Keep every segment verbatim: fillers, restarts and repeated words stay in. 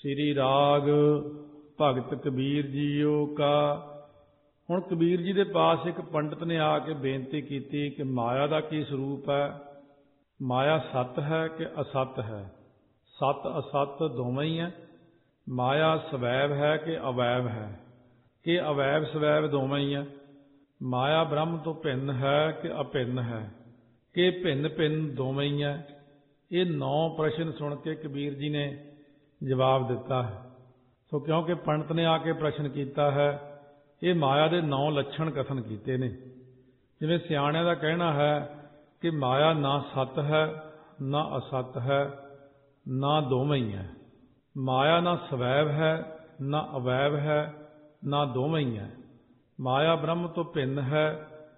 श्री राग भगत कबीर जीओ का। हुण कबीर जी दे पास एक पंडित ने आके बेनती की कि माया का की स्वरूप है, माया सत है कि असत है। सत असत दोवें ही है। माया सवैव है कि अवैव है, कि अवैव सवैव दोवें ही है। माया ब्रह्म तो भिन्न है कि अभिन्न है, कि भिन्न भिन्न दोवें ही है। ये नौ प्रश्न सुन के कबीर जी ने जवाब दिता है। सो क्योंकि पंडित ने आके प्रश्न किया है, ये माया के नौ लक्षण कथन किए ने। जिवें सियाणियां दा कहना है कि माया ना सत है ना असत है ना दोवें ही है। माया ना सवैव है ना अवैव है ना दोवें ही है। माया ब्रह्म तो भिन्न है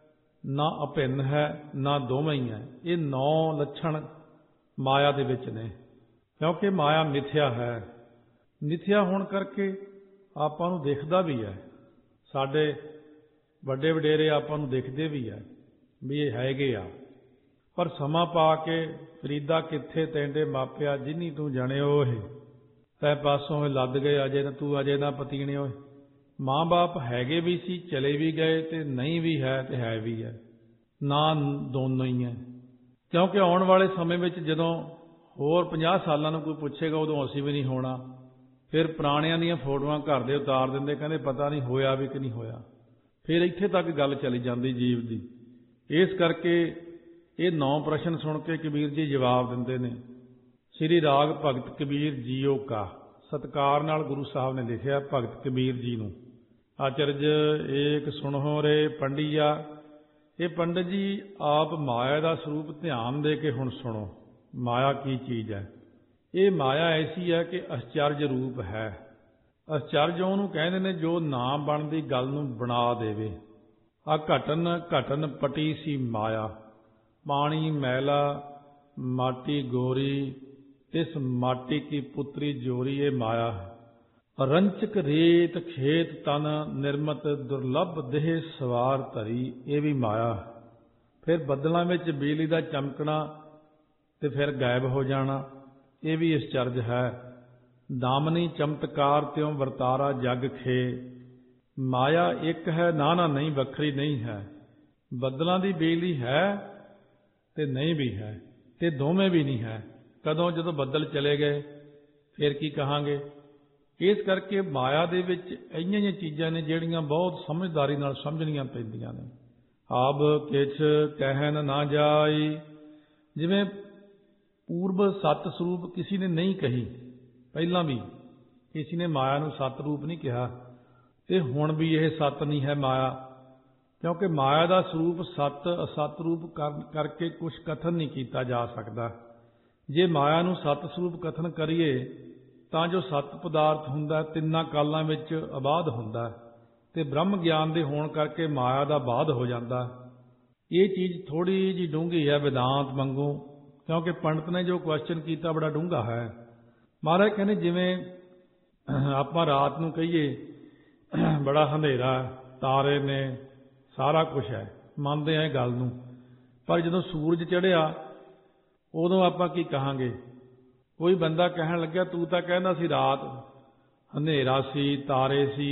ना अभिन्न है ना दोवें ही है। ये नौ लक्षण माया दे विच ने। क्योंकि माया मिथ्या है, मिथ्या होने करके आपां नूं दिखदा भी है, साडे वड्डे वडेरे आपां नूं दिखदे भी है भी ये हैगे आ। पर समा पा के फरीदा कित्थे तेंडे मापिया जिन्नी तू जणे ओए, तै पासों लद गए अजे न तू अजे ना पतीने ओए। माँ बाप हैगे भी सी, चले भी गए, ते नहीं भी है ते है भी है, ना दोनों ही है। क्योंकि आने वाले समय में जदों होर पचास सालों कोई पूछेगा उदों असीं भी नहीं होना। फिर पुराणियां दीयां फोटोआं घर दे उतार दिंदे, कहंदे पता नहीं होया भी कि नहीं होया। फिर इत्थे तक गल चली जाती जीव दी। इस करके ये नौ प्रश्न सुन के कबीर जी जवाब दिंदे ने। श्री राग भगत कबीर जीओ का। सत्कार नाल गुरु साहब ने लिखिया भगत कबीर जी नूं। आचरज एक सुनो रे पंडिया। ये पंडित जी आप माया का स्वरूप ध्यान दे के हुण सुनो। माया की चीज़ है? ये माया ऐसी है कि आश्चर्य रूप है। आश्चर्य उहनूं कहंदे ने जो ना बनदी गल नूं बना देवे। आ घटन घटन पटी सी माया, पानी मैला माटी गोरी, इस माटी की पुत्री जोरी। ये माया है। रंचक रेत खेत तन निर्मत दुर्लभ देह सवार धरी। ये भी माया है। फिर बदलों में बिजली का चमकना ते फिर गायब हो जाना, ये भी आश्चर्य है। दामनी चमत्कार त्यों वरतारा जग खे। माया एक है नाना नहीं, वखरी नहीं है। बदलों की बिजली है ते नहीं भी है, ते दोवें भी नहीं है। कदों जदों बदल चले गए फिर की कहांगे। इस करके माया दे विच इहियां जिहियां चीज़ां ने जिहड़ियां बहुत समझदारी नाल समझणियां पैंदियां ने। आब किछ कहन ना जाई। जिवें पूर्व सत स्वरूप किसी ने नहीं कही, पहलां भी किसी ने माया नूं सत रूप नहीं कहा, ते हुण भी यह सत नहीं है माया। क्योंकि माया का स्वरूप सत असत रूप कर करके कुछ कथन नहीं किया जा सकता। जे माया नूं सत स्वरूप कथन करिए ਤਾਂ जो सत पदार्थ हुंदा तिन्ना कालां विच आबाद हुंदा ते ब्रह्म ज्ञान दे होण करके माया दा बाध हो जाता। ये चीज़ थोड़ी जी डूंघी है वेदांत वांगू, क्योंकि पंडित ने जो क्वेश्चन किया बड़ा डूंघा है। महाराज कहने जिवें आपां रात नूं कहिए बड़ा अंधेरा, तारे ने सारा कुछ है, मानते हैं गल नूं, पर जदों सूरज चढ़िया उदों आपां की कहांगे। कोई बंदा कहन लग्या तू तां कहंदा सी रात हनेरा सी, तारे सी,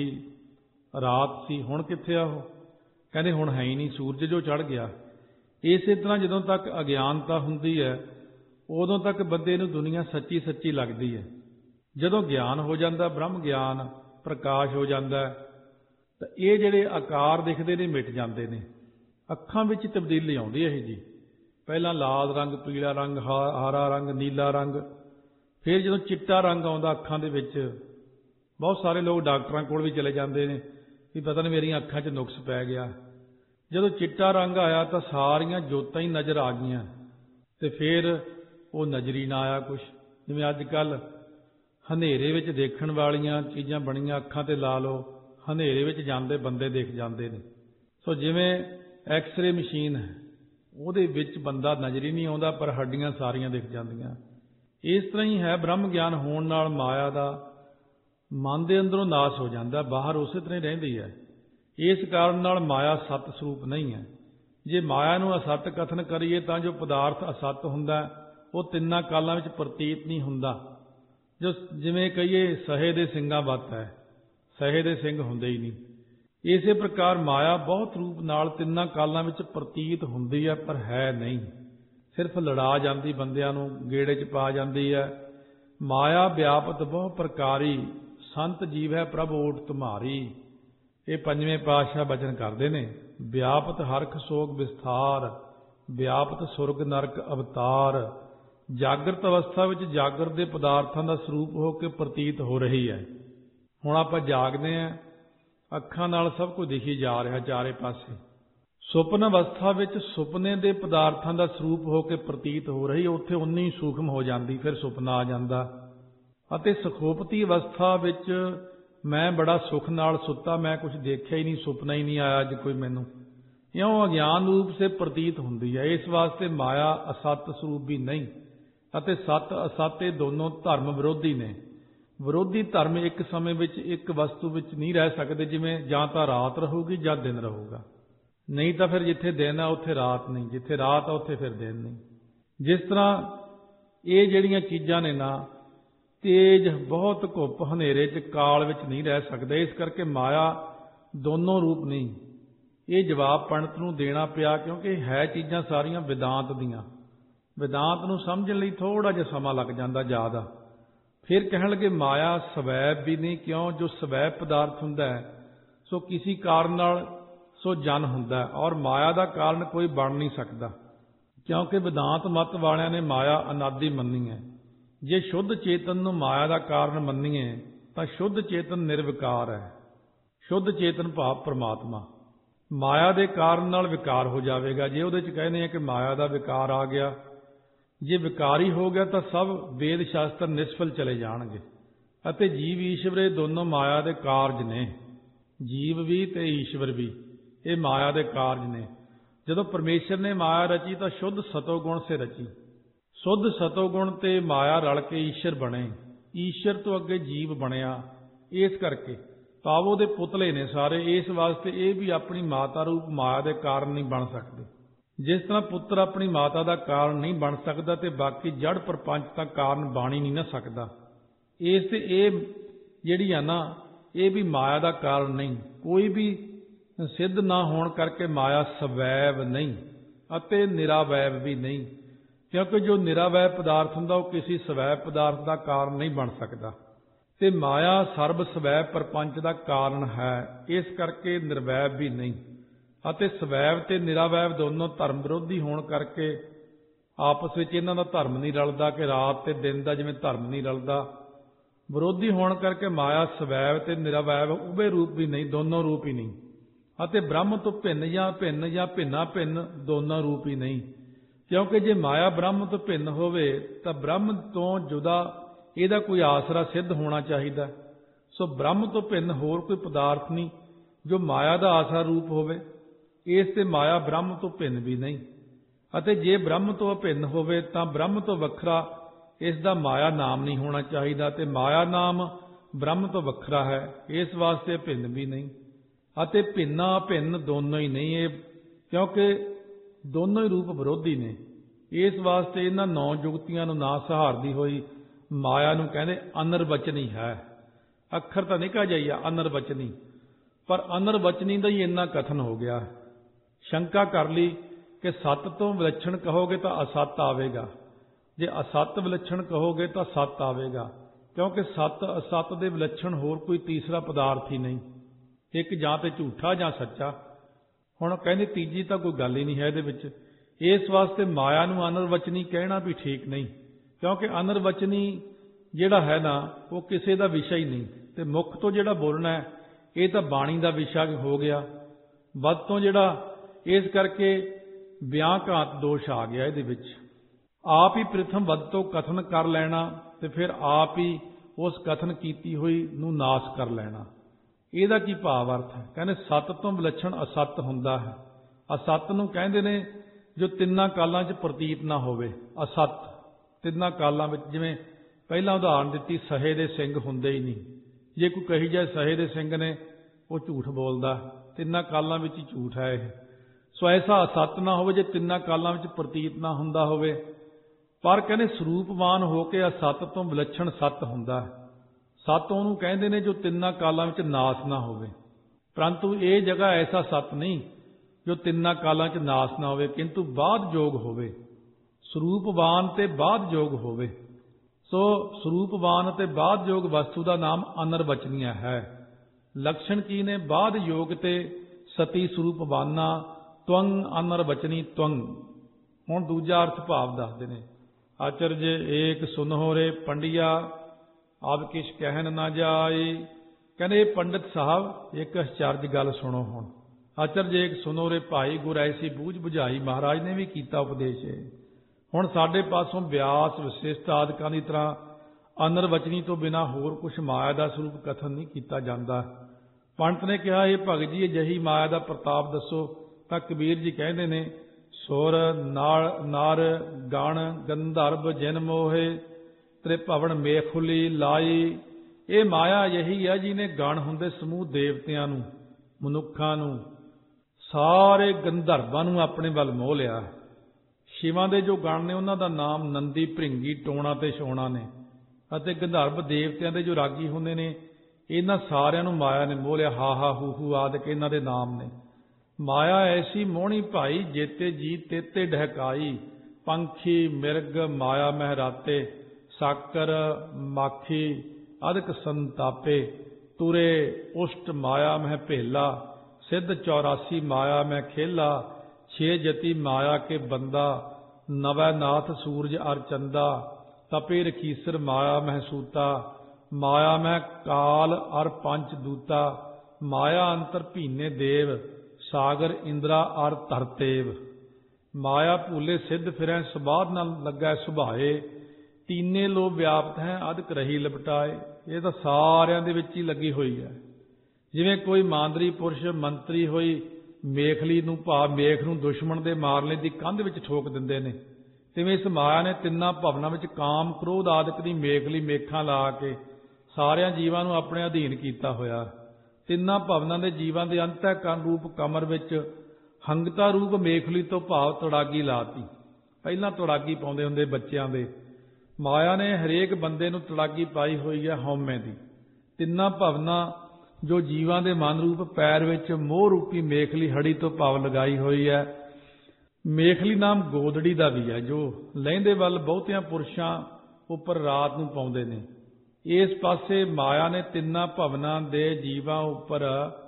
रात सी, हुण कित्थे आ? कहंदे हुण है ही नहीं, सूरज जो चढ़ गया। इसे तरह जदों तक अज्ञानता हुंदी है उदों तक बंदे नूं दुनिया सच्ची सच्ची लगदी है। जदों ज्ञान हो जाता, ब्रह्म ज्ञान प्रकाश हो जाता, तो ये जिहड़े आकार दिखते ने मिट जाते हैं। अखां विच तब्दीली आउंदी है जी। पहलां लाल रंग, पीला रंग, हरा रंग, नीला रंग, फिर जो चिट्टा रंग आता अखां दे विच, बहुत सारे लोग डॉक्टरां कोल भी चले जाते हैं कि पता नहीं मेरियां अखां च नुक्स पै गया। जदों चिट्टा रंग आया तो सारियां जोतां ही नज़र आ गईयां, तो फिर वो नज़री ना आया कुछ। जिवें अजकल हनेरे विच देखण वालियां चीज़ां बणीਆਂ अखां ते ला लो, हनेरे विच जांदे बंदे दिख जाते हैं। सो जिवें एक्सरे मशीन है ਉਹਦੇ ਵਿੱਚ ਬੰਦਾ ਨਜ਼ਰ ਹੀ नहीं आता, पर हड्डियां सारियां दिख जांदियां। इस तरह ही है ब्रह्म ज्ञान होने नाल माया का मन के अंदरों नाश हो जाता, बाहर उस तरह ही रहिंदी है। इस कारण नाल माया सत स्वरूप नहीं है। जे माया नूं असत कथन करिए तो जो पदार्थ असत हुंदा वो तिन्ना कालां विच प्रतीत नहीं हुंदा। ਜੋ ਜਿਵੇਂ ਕਹੀਏ ਸਹੇ ਦੇ ਸਿੰਘਾਂ ਵੱਤ ਹੈ, ਸਹੇ ਦੇ ਸਿੰਘ ਹੁੰਦੇ ਹੀ ਨਹੀਂ। ਇਸੇ ਪ੍ਰਕਾਰ ਮਾਇਆ ਬਹੁਤ ਰੂਪ ਨਾਲ ਤਿੰਨਾਂ ਕਾਲਾਂ ਵਿੱਚ ਪ੍ਰਤੀਤ ਹੁੰਦੀ ਹੈ, ਪਰ ਹੈ ਨਹੀਂ। ਸਿਰਫ ਲੜਾ ਜਾਂਦੀ, ਬੰਦਿਆਂ ਨੂੰ ਗੇੜੇ 'ਚ ਪਾ ਜਾਂਦੀ ਹੈ। ਮਾਇਆ ਵਿਆਪਤ ਬਹੁ ਪ੍ਰਕਾਰੀ, ਸੰਤ ਜੀਵ ਹੈ ਪ੍ਰਭ ਓਟ ਤੁਮਾਰੀ। ਇਹ ਪੰਜਵੇਂ ਪਾਤਸ਼ਾਹ ਬਚਨ ਕਰਦੇ ਨੇ। ਵਿਆਪਤ ਹਰਖ ਸੋਗ ਵਿਸਥਾਰ, ਵਿਆਪਤ ਸੁਰਗ ਨਰਕ ਅਵਤਾਰ। ਜਾਗਰਤ ਅਵਸਥਾ ਵਿੱਚ ਜਾਗਰ ਦੇ ਪਦਾਰਥਾਂ ਦਾ ਸਰੂਪ ਹੋ ਕੇ ਪ੍ਰਤੀਤ ਹੋ ਰਹੀ ਹੈ। ਹੁਣ ਆਪਾਂ ਜਾਗਦੇ ਹਾਂ, ਅੱਖਾਂ ਨਾਲ ਸਭ ਕੁਝ ਦਿਖੀ ਜਾ ਰਿਹਾ ਚਾਰੇ ਪਾਸੇ। ਸੁਪਨ ਅਵਸਥਾ ਵਿੱਚ ਸੁਪਨੇ ਦੇ ਪਦਾਰਥਾਂ ਦਾ ਸਰੂਪ ਹੋ ਕੇ ਪ੍ਰਤੀਤ ਹੋ ਰਹੀ, ਉੱਥੇ ਉਨੀ ਸੂਖਮ ਹੋ ਜਾਂਦੀ, ਫਿਰ ਸੁਪਨਾ ਆ ਜਾਂਦਾ। ਅਤੇ ਸੁਖੋਪਤੀ ਅਵਸਥਾ ਵਿੱਚ ਮੈਂ ਬੜਾ ਸੁਖ ਨਾਲ ਸੁੱਤਾ, ਮੈਂ ਕੁਝ ਦੇਖਿਆ ਹੀ ਨਹੀਂ, ਸੁਪਨਾ ਹੀ ਨਹੀਂ ਆਇਆ ਅੱਜ ਕੋਈ ਮੈਨੂੰ, ਇਉਂ ਅਗਿਆਨ ਰੂਪ ਸੇ ਪ੍ਰਤੀਤ ਹੁੰਦੀ ਹੈ। ਇਸ ਵਾਸਤੇ ਮਾਇਆ ਅਸਤ ਸਰੂਪ ਵੀ ਨਹੀਂ, ਅਤੇ ਸਤ ਅਸਤ ਇਹ ਦੋਨੋਂ ਧਰਮ ਵਿਰੋਧੀ ਨੇ। ਵਿਰੋਧੀ ਧਰਮ ਇੱਕ ਸਮੇਂ ਵਿੱਚ ਇੱਕ ਵਸਤੂ ਵਿੱਚ ਨਹੀਂ ਰਹਿ ਸਕਦੇ, ਜਿਵੇਂ ਜਾਂ ਤਾਂ ਰਾਤ ਰਹੂਗੀ ਜਾਂ ਦਿਨ ਰਹੂਗਾ, ਨਹੀਂ ਤਾਂ ਫਿਰ ਜਿੱਥੇ ਦਿਨ ਆ ਉੱਥੇ ਰਾਤ ਨਹੀਂ, ਜਿੱਥੇ ਰਾਤ ਆ ਉੱਥੇ ਫਿਰ ਦਿਨ ਨਹੀਂ। ਜਿਸ ਤਰ੍ਹਾਂ ਇਹ ਜਿਹੜੀਆਂ ਚੀਜ਼ਾਂ ਨੇ ਨਾ, ਤੇਜ ਬਹੁਤ ਘੁੱਪ ਹਨੇਰੇ 'ਚ ਕਾਲ ਵਿੱਚ ਨਹੀਂ ਰਹਿ ਸਕਦੇ। ਇਸ ਕਰਕੇ ਮਾਇਆ ਦੋਨੋਂ ਰੂਪ ਨਹੀਂ। ਇਹ ਜਵਾਬ ਪੰਡਤ ਨੂੰ ਦੇਣਾ ਪਿਆ, ਕਿਉਂਕਿ ਇਹ ਹੈ ਚੀਜ਼ਾਂ ਸਾਰੀਆਂ ਵਿਦਾਂਤ ਦੀਆਂ। ਵਿਦਾਂਤ ਨੂੰ ਸਮਝਣ ਲਈ ਥੋੜ੍ਹਾ ਜਿਹਾ ਸਮਾਂ ਲੱਗ ਜਾਂਦਾ ਜ਼ਿਆਦਾ। ਫਿਰ ਕਹਿਣ ਲੱਗੇ ਮਾਇਆ ਸਵੈਬ ਵੀ ਨਹੀਂ, ਕਿਉਂ? ਜੋ ਸਵੈਬ ਪਦਾਰਥ ਹੁੰਦਾ ਹੈ ਸੋ ਕਿਸੇ ਕਾਰਨ ਨਾਲ ਸੋ ਜਨ ਹੁੰਦਾ, ਔਰ ਮਾਇਆ ਦਾ ਕਾਰਨ ਕੋਈ ਬਣ ਨਹੀਂ ਸਕਦਾ, ਕਿਉਂਕਿ ਵਿਦਾਂਤ ਮਤ ਵਾਲਿਆਂ ਨੇ ਮਾਇਆ ਅਨਾਦਿ ਮੰਨੀ ਹੈ। ਜੇ ਸ਼ੁੱਧ ਚੇਤਨ ਨੂੰ ਮਾਇਆ ਦਾ ਕਾਰਨ ਮੰਨੀਏ ਤਾਂ ਸ਼ੁੱਧ ਚੇਤਨ ਨਿਰਵਿਕਾਰ ਹੈ। ਸ਼ੁੱਧ ਚੇਤਨ ਭਾਵ ਪ੍ਰਮਾਤਮਾ ਮਾਇਆ ਦੇ ਕਾਰਨ ਨਾਲ ਵਿਕਾਰ ਹੋ ਜਾਵੇਗਾ। ਜੇ ਉਹਦੇ 'ਚ ਕਹਿੰਦੇ ਆ ਕਿ ਮਾਇਆ ਦਾ ਵਿਕਾਰ ਆ ਗਿਆ, ਜੇ ਵਿਕਾਰੀ ਹੋ ਗਿਆ ਤਾਂ ਸਭ ਵੇਦ ਸ਼ਾਸਤਰ ਨਿਸਫਲ ਚਲੇ ਜਾਣਗੇ। ਅਤੇ ਜੀਵ ਈਸ਼ਵਰ ਇਹ ਦੋਨੋਂ ਮਾਇਆ ਦੇ ਕਾਰਜ ਨੇ, ਜੀਵ ਵੀ ਤੇ ਈਸ਼ਵਰ ਵੀ ਇਹ ਮਾਇਆ ਦੇ ਕਾਰਜ ਨੇ। ਜਦੋਂ ਪਰਮੇਸ਼ਰ ਨੇ ਮਾਇਆ ਰਚੀ ਤਾਂ ਸ਼ੁੱਧ ਸਤੋਗੁਣ ਸੇ ਰਚੀ। ਸ਼ੁੱਧ ਸਤੋਗੁਣ ਤੇ ਮਾਇਆ ਰਲ ਕੇ ਈਸ਼ਰ ਬਣੇ, ਈਸ਼ਰ ਤੋਂ ਅੱਗੇ ਜੀਵ ਬਣਿਆ। ਇਸ ਕਰਕੇ ਪਾਵੋ ਦੇ ਪੁਤਲੇ ਨੇ ਸਾਰੇ। ਇਸ ਵਾਸਤੇ ਇਹ ਵੀ ਆਪਣੀ ਮਾਤਾ ਰੂਪ ਮਾਇਆ ਦੇ ਕਾਰਨ ਨਹੀਂ ਬਣ ਸਕਦੇ। ਜਿਸ ਤਰ੍ਹਾਂ ਪੁੱਤਰ ਆਪਣੀ ਮਾਤਾ ਦਾ ਕਾਰਨ ਨਹੀਂ ਬਣ ਸਕਦਾ ਤੇ ਬਾਕੀ ਜੜ ਪ੍ਰਪੰਚ ਦਾ ਕਾਰਨ ਬਣ ਹੀ ਨਹੀਂ ਨਾ ਸਕਦਾ। ਇਸ ਤੇ ਇਹ ਜਿਹੜੀ ਆ ਨਾ, ਇਹ ਵੀ ਮਾਇਆ ਦਾ ਕਾਰਨ ਨਹੀਂ। ਕੋਈ ਵੀ ਸਿੱਧ ਨਾ ਹੋਣ ਕਰਕੇ ਮਾਇਆ ਸਵੈਵ ਨਹੀਂ ਅਤੇ ਨਿਰਾਵੈਵ ਵੀ ਨਹੀਂ, ਕਿਉਂਕਿ ਜੋ ਨਿਰਾਵੈਵ ਪਦਾਰਥ ਹੁੰਦਾ ਉਹ ਕਿਸੇ ਸਵੈਵ ਪਦਾਰਥ ਦਾ ਕਾਰਨ ਨਹੀਂ ਬਣ ਸਕਦਾ। ਤੇ ਮਾਇਆ ਸਰਬ ਸਵੈਵ ਪ੍ਰਪੰਚ ਦਾ ਕਾਰਨ ਹੈ, ਇਸ ਕਰਕੇ ਨਿਰਵੈਵ ਵੀ ਨਹੀਂ। ਅਤੇ ਸਵੈਵ ਤੇ ਨਿਰਾਵੈਵ ਦੋਨੋਂ ਧਰਮ ਵਿਰੋਧੀ ਹੋਣ ਕਰਕੇ ਆਪਸ ਵਿੱਚ ਇਹਨਾਂ ਦਾ ਧਰਮ ਨਹੀਂ ਰਲਦਾ, ਕਿ ਰਾਤ ਤੇ ਦਿਨ ਦਾ ਜਿਵੇਂ ਧਰਮ ਨਹੀਂ ਰਲਦਾ। ਵਿਰੋਧੀ ਹੋਣ ਕਰਕੇ ਮਾਇਆ ਸਵੈਵ ਤੇ ਨਿਰਾਵੈਵ ਉਭੇ ਰੂਪ ਵੀ ਨਹੀਂ, ਦੋਨੋਂ ਰੂਪ ਹੀ ਨਹੀਂ। ਅਤੇ ਬ੍ਰਹਮ ਤੋਂ ਭਿੰਨ ਜਾਂ ਭਿੰਨ ਜਾਂ ਭਿੰਨਾ ਭਿੰਨ ਦੋਨੋਂ ਰੂਪ ਹੀ ਨਹੀਂ, ਕਿਉਂਕਿ ਜੇ ਮਾਇਆ ਬ੍ਰਹਮ ਤੋਂ ਭਿੰਨ ਹੋਵੇ ਤਾਂ ਬ੍ਰਹਮ ਤੋਂ ਜੁਦਾ ਇਹਦਾ ਕੋਈ ਆਸਰਾ ਸਿੱਧ ਹੋਣਾ ਚਾਹੀਦਾ। ਸੋ ਬ੍ਰਹਮ ਤੋਂ ਭਿੰਨ ਹੋਰ ਕੋਈ ਪਦਾਰਥ ਨਹੀਂ ਜੋ ਮਾਇਆ ਦਾ ਆਸਰਾ ਰੂਪ ਹੋਵੇ। ਇਸ ਤੇ ਮਾਇਆ ਬ੍ਰਹਮ ਤੋਂ ਭਿੰਨ ਵੀ ਨਹੀਂ। ਅਤੇ ਜੇ ਬ੍ਰਹਮ ਤੋਂ ਅਭਿੰਨ ਹੋਵੇ ਤਾਂ ਬ੍ਰਹਮ ਤੋਂ ਵੱਖਰਾ ਇਸ ਦਾ ਮਾਇਆ ਨਾਮ ਨਹੀਂ ਹੋਣਾ ਚਾਹੀਦਾ, ਤੇ ਮਾਇਆ ਨਾਮ ਬ੍ਰਹਮ ਤੋਂ ਵੱਖਰਾ ਹੈ, ਇਸ ਵਾਸਤੇ ਭਿੰਨ ਵੀ ਨਹੀਂ। ਅਤੇ ਭਿੰਨਾ ਭਿੰਨ ਦੋਨੋਂ ਹੀ ਨਹੀਂ, ਇਹ ਕਿਉਂਕਿ ਦੋਨੋਂ ਹੀ ਰੂਪ ਵਿਰੋਧੀ ਨੇ। ਇਸ ਵਾਸਤੇ ਇਹਨਾਂ ਨੌ ਜੁਗਤੀਆਂ ਨੂੰ ਨਾ ਸਹਾਰਦੀ ਹੋਈ ਮਾਇਆ ਨੂੰ ਕਹਿੰਦੇ ਅਨਰਵਚਨੀ ਹੈ। ਅੱਖਰ ਤਾਂ ਨਿਕਾ ਜਾਈਆ ਅਨਰਵਚਨੀ, ਪਰ ਅਨਰਵਚਨੀ ਦਾ ਹੀ ਇੰਨਾ ਕਥਨ ਹੋ ਗਿਆ। ਸ਼ੰਕਾ ਕਰ ਲਈ ਕਿ ਸੱਤ ਤੋਂ ਵਿਲੱਛਣ ਕਹੋਗੇ ਤਾਂ ਅਸੱਤ ਆਵੇਗਾ, ਜੇ ਅਸੱਤ ਵਿਲੱਛਣ ਕਹੋਗੇ ਤਾਂ ਸੱਤ ਆਵੇਗਾ, ਕਿਉਂਕਿ ਸੱਤ ਅਸੱਤ ਦੇ ਵਿਲੱਛਣ ਹੋਰ ਕੋਈ ਤੀਸਰਾ ਪਦਾਰਥ ਹੀ ਨਹੀਂ। ਇੱਕ ਜਾਂ ਤੇ ਝੂਠਾ ਜਾਂ ਸੱਚਾ। ਹੁਣ ਕਹਿੰਦੇ ਤੀਜੀ ਤਾਂ ਕੋਈ ਗੱਲ ਹੀ ਨਹੀਂ ਹੈ ਇਹਦੇ ਵਿੱਚ। ਇਸ ਵਾਸਤੇ ਮਾਇਆ ਨੂੰ ਅਨਰਵਚਨੀ ਕਹਿਣਾ ਵੀ ਠੀਕ ਨਹੀਂ, ਕਿਉਂਕਿ ਅਨਰਵਚਨੀ ਜਿਹੜਾ ਹੈ ਨਾ ਉਹ ਕਿਸੇ ਦਾ ਵਿਸ਼ਾ ਹੀ ਨਹੀਂ, ਤੇ ਮੁੱਖ ਤੋਂ ਜਿਹੜਾ ਬੋਲਣਾ ਹੈ ਇਹ ਤਾਂ ਬਾਣੀ ਦਾ ਵਿਸ਼ਾ ਹੋ ਗਿਆ। ਵੱਧ ਤੋਂ ਜਿਹੜਾ, ਇਸ ਕਰਕੇ ਵਿਆਘਾਤ ਦੋਸ਼ ਆ ਗਿਆ ਇਹਦੇ ਵਿੱਚ। ਆਪ ਹੀ ਪ੍ਰਥਮ ਵੱਧ ਤੋਂ ਕਥਨ ਕਰ ਲੈਣਾ ਤੇ ਫਿਰ ਆਪ ਹੀ ਉਸ ਕਥਨ ਕੀਤੀ ਹੋਈ ਨੂੰ ਨਾਸ਼ ਕਰ ਲੈਣਾ। ਇਹਦਾ ਕੀ ਭਾਵ ਅਰਥ ਹੈ? ਕਹਿੰਦੇ ਸੱਤ ਤੋਂ ਵਿਲੱਛਣ ਅਸੱਤ ਹੁੰਦਾ ਹੈ। ਅਸੱਤ ਨੂੰ ਕਹਿੰਦੇ ਨੇ ਜੋ ਤਿੰਨਾਂ ਕਾਲਾਂ 'ਚ ਪ੍ਰਤੀਤ ਨਾ ਹੋਵੇ, ਅਸੱਤ ਤਿੰਨਾਂ ਕਾਲਾਂ ਵਿੱਚ। ਜਿਵੇਂ ਪਹਿਲਾਂ ਉਦਾਹਰਨ ਦਿੱਤੀ, ਸਹੇ ਦੇ ਸਿੰਘ ਹੁੰਦੇ ਹੀ ਨਹੀਂ। ਜੇ ਕੋਈ ਕਹੀ ਜਾਏ ਸਹੇ ਦੇ ਸਿੰਘ ਨੇ, ਉਹ ਝੂਠ ਬੋਲਦਾ, ਤਿੰਨਾਂ ਕਾਲਾਂ ਵਿੱਚ ਹੀ ਝੂਠ ਹੈ ਇਹ। ਸੋ ਐਸਾ ਅਸੱਤ ਨਾ ਹੋਵੇ ਜੇ ਤਿੰਨਾਂ ਕਾਲਾਂ ਵਿੱਚ ਪ੍ਰਤੀਤ ਨਾ ਹੁੰਦਾ ਹੋਵੇ। ਪਰ ਕਹਿੰਦੇ ਸਰੂਪਵਾਨ ਹੋ ਕੇ ਅਸਤ ਤੋਂ ਵਿਲੱਛਣ ਸੱਤ ਹੁੰਦਾ ਹੈ। ਸੱਤ ਉਹਨੂੰ ਕਹਿੰਦੇ ਨੇ ਜੋ ਤਿੰਨਾਂ ਕਾਲਾਂ ਵਿੱਚ ਨਾਸ ਨਾ ਹੋਵੇ, ਪਰੰਤੂ ਇਹ ਜਗ੍ਹਾ ਐਸਾ ਸੱਤ ਨਹੀਂ ਜੋ ਤਿੰਨਾਂ ਕਾਲਾਂ 'ਚ ਨਾਸ ਨਾ ਹੋਵੇ, ਕਿੰਤੂ ਬਾਅਦ ਜੋਗ ਹੋਵੇ, ਸਰੂਪਵਾਨ ਤੇ ਬਾਅਦ ਜੋਗ ਹੋਵੇ। ਸੋ ਸਰੂਪਵਾਨ ਅਤੇ ਬਾਅਦ ਯੋਗ ਵਸਤੂ ਦਾ ਨਾਮ ਅਨਰਵਚਨੀय ਹੈ। ਲਕਸ਼ਣ ਕੀ ਨੇ? ਬਾਅਦ ਯੋਗ ਤੇ ਸਤੀ ਸਰੂਪਵਾਨਾ ਤਵੰ ਅਨਰਵਚਨੀ ਤਵੰ। ਹੁਣ ਦੂਜਾ ਅਰਥ ਭਾਵ ਦੱਸਦੇ ਨੇ। ਆਚਰਜ ਏਕ ਸੁਨਹੁ ਰੇ ਪੰਡਿਆ ਆਪ ਕਿਛ ਕਹਿਣ ਨਾ ਜਾਏ। ਕਹਿੰਦੇ ਪੰਡਿਤ ਸਾਹਿਬ ਇੱਕ ਅਚਰਜ ਗੱਲ ਸੁਣੋ। ਹੁਣ ਆਚਰਜ ਏਕ ਸੁਨਹੁ ਰੇ ਭਾਈ ਗੁਰ ਐਸੀ ਬੂਝ ਬੁਝਾਈ। ਮਹਾਰਾਜ ਨੇ ਵੀ ਕੀਤਾ ਉਪਦੇਸ਼। ਹੁਣ ਸਾਡੇ ਪਾਸੋਂ ਵਿਆਸ ਵਸਿਸ਼ਠ ਆਦਿਕਾਂ ਦੀ ਤਰ੍ਹਾਂ ਅਨਰਵਚਨੀ ਤੋਂ ਬਿਨਾਂ ਹੋਰ ਕੁਛ ਮਾਇਆ ਦਾ ਸਰੂਪ ਕਥਨ ਨਹੀਂ ਕੀਤਾ ਜਾਂਦਾ। ਪੰਡਤ ਨੇ ਕਿਹਾ, ਇਹ ਭਗਤ ਜੀ ਅਜਿਹੀ ਮਾਇਆ ਦਾ ਪ੍ਰਤਾਪ ਦੱਸੋ। ਤਾਂ ਕਬੀਰ ਜੀ ਕਹਿੰਦੇ ਨੇ, ਸੁਰ ਨਾਲ ਨਰ ਗਣ ਗੰਧਰਵ ਜਿਨ ਮੋਹੇ ਤ੍ਰਿਭਵਨ ਮੇਖੁਲੀ ਲਾਈ। ਇਹ ਮਾਇਆ ਇਹੀ ਹੈ ਜਿਹਨੇ ਗਣ ਹੁੰਦੇ ਸਮੂਹ ਦੇਵਤਿਆਂ ਨੂੰ, ਮਨੁੱਖਾਂ ਨੂੰ, ਸਾਰੇ ਗੰਧਰਵਾਂ ਨੂੰ ਆਪਣੇ ਵੱਲ ਮੋਹ ਲਿਆ। ਸ਼ਿਵਾਂ ਦੇ ਜੋ ਗਣ ਨੇ ਉਹਨਾਂ ਦਾ ਨਾਮ ਨੰਦੀ, ਭ੍ਰਿੰਗੀ, ਟੋਣਾ ਤੇ ਛੋਣਾ ਨੇ, ਅਤੇ ਗੰਧਰਵ ਦੇਵਤਿਆਂ ਦੇ ਜੋ ਰਾਗੀ ਹੁੰਦੇ ਨੇ ਇਹਨਾਂ ਸਾਰਿਆਂ ਨੂੰ ਮਾਇਆ ਨੇ ਮੋਹ ਲਿਆ। ਹਾਹਾ ਹੂ ਹੂ ਆਦਿਕ ਇਹਨਾਂ ਦੇ ਨਾਮ ਨੇ। ਮਾਇਆ ਐਸੀ ਮੋਹਣੀ ਭਾਈ ਜੇਤੇ ਜੀ ਤੇਤੇ ਡਹਿਕਾਈ। ਪੰਖੀ ਮਿਰਗ ਮਾਇਆ ਮਹਿਰਾਤੇ ਸਾਕਰ ਮਾਖੀ ਅਦਿਕ ਸੰਤਾਪੇ। ਤੁਰੇ ਉਸ਼ਟ ਮਾਇਆ ਮਹਿ ਭੇਲਾ ਸਿੱਧ ਚੌਰਾਸੀ ਮਾਇਆ ਮੈਂ ਖੇਲਾ। ਛੇ ਜਤੀ ਮਾਇਆ ਕੇ ਬੰਦਾ ਨਵੈ ਨਾਥ ਸੂਰਜ ਅਰ ਚੰਦਾ। ਤਪੇ ਰਖੀਸਰ ਮਾਇਆ ਮਹਿ ਸੂਤਾ ਮਾਇਆ ਮਹਿ ਕਾਲ ਅਰ ਪੰਚ ਦੂਤਾ। ਮਾਇਆ ਅੰਤਰ ਭੀਨੇ ਦੇਵ ਸਾਗਰ ਇੰਦਰਾ ਅਰ ਧਰਤੇਵ। ਮਾਇਆ ਭੂਲੇ ਸਿੱਧ ਫਿਰੈ ਸਬਾਧ ਨਾਲ ਲੱਗੈ ਸੁਭਾਏ। ਤੀਨੇ ਲੋ ਵਿਆਪਤ ਹੈ ਅਦਿਕ ਰਹੀ ਲਪਟਾਏ। ਇਹ ਤਾਂ ਸਾਰਿਆਂ ਦੇ ਵਿੱਚ ਹੀ ਲੱਗੀ ਹੋਈ ਹੈ। ਜਿਵੇਂ ਕੋਈ ਮਾਂਦਰੀ ਪੁਰਸ਼ ਮੰਤਰੀ ਹੋਈ ਮੇਖਲੀ ਨੂੰ ਭਾਵ ਮੇਖ ਨੂੰ ਦੁਸ਼ਮਣ ਦੇ ਮਾਰਨੇ ਦੀ ਕੰਧ ਵਿੱਚ ਠੋਕ ਦਿੰਦੇ ਨੇ, ਤਿਵੇਂ ਇਸ ਮਾਇਆ ਨੇ ਤਿੰਨਾਂ ਭਵਨਾਂ ਵਿੱਚ ਕਾਮ ਕ੍ਰੋਧ ਆਦਿਕ ਦੀ ਮੇਖਲੀ ਮੇਖਾਂ ਲਾ ਕੇ ਸਾਰਿਆਂ ਜੀਵਾਂ ਨੂੰ ਆਪਣੇ ਅਧੀਨ ਕੀਤਾ ਹੋਇਆ। ਤਿੰਨਾਂ ਭਵਨਾਂ ਦੇ ਜੀਵਾਂ ਦੇ ਅੰਤःਕਰਨ ਰੂਪ ਕਮਰ ਵਿੱਚ ਹੰਗਤਾ ਰੂਪ ਮੇਖਲੀ ਤੋਂ ਭਾਵ ਤੁੜਾਗੀ ਲਾਤੀ। ਪਹਿਲਾਂ ਤੁੜਾਗੀ ਪਾਉਂਦੇ ਹੁੰਦੇ ਬੱਚਿਆਂ ਦੇ। ਮਾਇਆ ਨੇ ਹਰੇਕ ਬੰਦੇ ਨੂੰ ਤੁੜਾਗੀ ਪਾਈ ਹੋਈ ਹੈ ਹਉਮੈ ਦੀ। ਤਿੰਨਾਂ ਭਵਨਾਂ ਜੋ ਜੀਵਾਂ ਦੇ ਮਨ ਰੂਪ ਪੈਰ ਵਿੱਚ ਮੋਹ ਰੂਪੀ ਮੇਖਲੀ ਹੜੀ ਤੋਂ ਭਾਵ ਲਗਾਈ ਹੋਈ ਹੈ। ਮੇਖਲੀ ਨਾਮ ਗੋਦੜੀ ਦਾ ਵੀ ਹੈ, ਜੋ ਲਹਿੰਦੇ ਵੱਲ ਬਹੁਤਿਆਂ ਪੁਰਸ਼ਾਂ ਉੱਪਰ ਰਾਤ ਨੂੰ ਪਾਉਂਦੇ ਨੇ। ਇਸ ਪਾਸੇ ਮਾਇਆ ਨੇ ਤਿੰਨਾਂ ਭਵਨਾਂ ਦੇ ਜੀਵਾਂ ਉੱਪਰ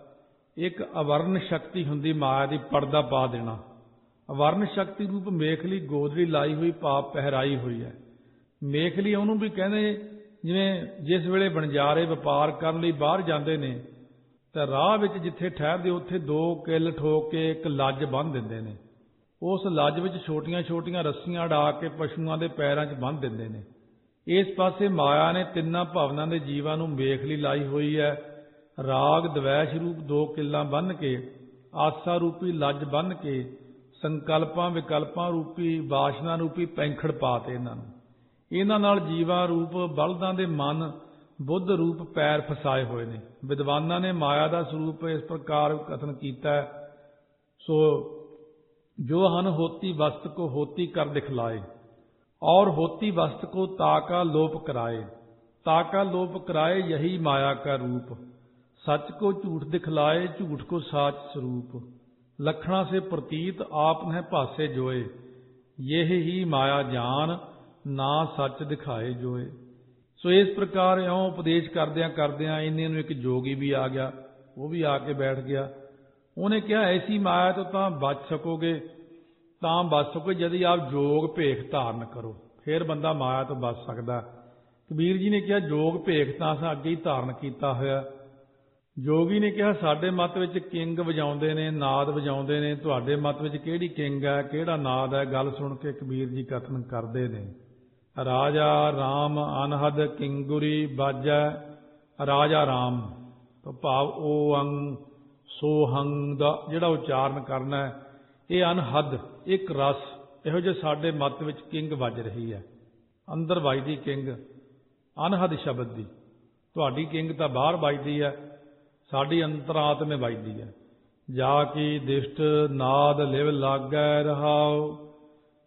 ਇੱਕ ਅਵਰਨ ਸ਼ਕਤੀ ਹੁੰਦੀ ਮਾਇਆ ਦੀ ਪਰਦਾ ਪਾ ਦੇਣਾ। ਅਵਰਨ ਸ਼ਕਤੀ ਰੂਪ ਮੇਖਲੀ ਗੋਦੜੀ ਲਾਈ ਹੋਈ ਭਾਵ ਪਹਿਰਾਈ ਹੋਈ ਹੈ। ਮੇਖਲੀ ਉਹਨੂੰ ਵੀ ਕਹਿੰਦੇ ਜਿਵੇਂ ਜਿਸ ਵੇਲੇ ਵਣਜਾਰੇ ਵਪਾਰ ਕਰਨ ਲਈ ਬਾਹਰ ਜਾਂਦੇ ਨੇ ਤਾਂ ਰਾਹ ਵਿੱਚ ਜਿੱਥੇ ਠਹਿਰਦੇ ਉੱਥੇ ਦੋ ਕਿੱਲ ਠੋਕ ਕੇ ਇੱਕ ਲੱਜ ਬੰਨ੍ਹ ਦਿੰਦੇ ਨੇ। ਉਸ ਲੱਜ ਵਿੱਚ ਛੋਟੀਆਂ ਛੋਟੀਆਂ ਰੱਸੀਆਂ ਅੜਾ ਕੇ ਪਸ਼ੂਆਂ ਦੇ ਪੈਰਾਂ 'ਚ ਬੰਨ੍ਹ ਦਿੰਦੇ ਨੇ। ਇਸ ਪਾਸੇ ਮਾਇਆ ਨੇ ਤਿੰਨਾਂ ਭਵਨਾਂ ਦੇ ਜੀਵਾਂ ਨੂੰ ਮੇਖਲੀ ਲਾਈ ਹੋਈ ਹੈ। ਰਾਗ ਦਵੈਸ਼ ਰੂਪ ਦੋ ਕਿੱਲਾਂ ਬੰਨ੍ਹ ਕੇ, ਆਸਾ ਰੂਪੀ ਲੱਜ ਬੰਨ੍ਹ ਕੇ, ਸੰਕਲਪਾਂ ਵਿਕਲਪਾਂ ਰੂਪੀ ਵਾਸ਼ਨਾ ਰੂਪੀ ਪੈਂਖੜ ਪਾ ਤੇ ਇਹਨਾਂ ਨੂੰ। ਇਹਨਾਂ ਨਾਲ ਜੀਵਾਂ ਰੂਪ ਬਲਦਾਂ ਦੇ ਮਨ ਬੁੱਧ ਰੂਪ ਪੈਰ ਫਸਾਏ ਹੋਏ ਨੇ। ਵਿਦਵਾਨਾਂ ਨੇ ਮਾਇਆ ਦਾ ਸਰੂਪ ਇਸ ਪ੍ਰਕਾਰ ਕਥਨ ਕੀਤਾ ਹੈ। ਸੋ ਜੋ ਹਨ ਹੋਤੀ ਵਸਤ ਕੋ ਹੋਤੀ ਕਰ ਦਿਖਲਾਏ और होती वस्त को ताका लोप कराए। ताका लोप कराए यही माया का रूप। सच को झूठ दिखलाए झूठ को साच स्वरूप। लखणा से प्रतीत आप न भासे जोए यह ही माया जान ना सच दिखाए जोए। सो इस प्रकार इउं उपदेश करदियां करदियां इन्ने नूं एक जोगी भी आ गया। वो भी आके बैठ गया। उन्हें कहा ऐसी माया तो तां बच सकोगे ਤਾਂ ਬਚ ਸਕੋ ਜਦ ਆਪ ਜੋਗ ਭੇਖ ਧਾਰਨ ਕਰੋ, ਫਿਰ ਬੰਦਾ ਮਾਇਆ ਤੋਂ ਬਚ ਸਕਦਾ। ਕਬੀਰ ਜੀ ਨੇ ਕਿਹਾ ਜੋਗ ਭੇਖ ਤਾਂ ਅਸਾਂ ਅੱਗੇ ਹੀ ਧਾਰਨ ਕੀਤਾ ਹੋਇਆ। ਜੋਗੀ ਨੇ ਕਿਹਾ ਸਾਡੇ ਮਤ ਵਿੱਚ ਕਿੰਗ ਵਜਾਉਂਦੇ ਨੇ, ਨਾਦ ਵਜਾਉਂਦੇ ਨੇ, ਤੁਹਾਡੇ ਮਤ ਵਿੱਚ ਕਿਹੜੀ ਕਿੰਗ ਹੈ, ਕਿਹੜਾ ਨਾਦ ਹੈ। ਗੱਲ ਸੁਣ ਕੇ ਕਬੀਰ ਜੀ ਕਥਨ ਕਰਦੇ ਨੇ, ਰਾਜਾ ਰਾਮ ਅਨਹਦ ਕਿੰਗੁਰੀ ਬਾਜੈ। ਰਾਜਾ ਰਾਮ ਤੋਂ ਭਾਵ ਓ ਅੰਗ ਸੋ ਹੰਗ ਦਾ ਜਿਹੜਾ ਉਚਾਰਨ ਕਰਨਾ ਹੈ ਇਹ ਅਨਹਦ ਇੱਕ ਰਸ ਇਹੋ ਜਿਹੇ ਸਾਡੇ ਮਤ ਵਿੱਚ ਕਿੰਗ ਵੱਜ ਰਹੀ ਹੈ। ਅੰਦਰ ਵੱਜਦੀ ਕਿੰਗ ਅਨਹਦ ਸ਼ਬਦ ਦੀ। ਤੁਹਾਡੀ ਕਿੰਗ ਤਾਂ ਬਾਹਰ ਵੱਜਦੀ ਹੈ, ਸਾਡੀ ਅੰਤਰਾਤਮੇ ਵੱਜਦੀ ਹੈ। ਜਾ ਕੀ ਦਿਸ਼ਟ ਨਾਦ ਲਿਵ ਲਾਗੈ ਰਹਾਉ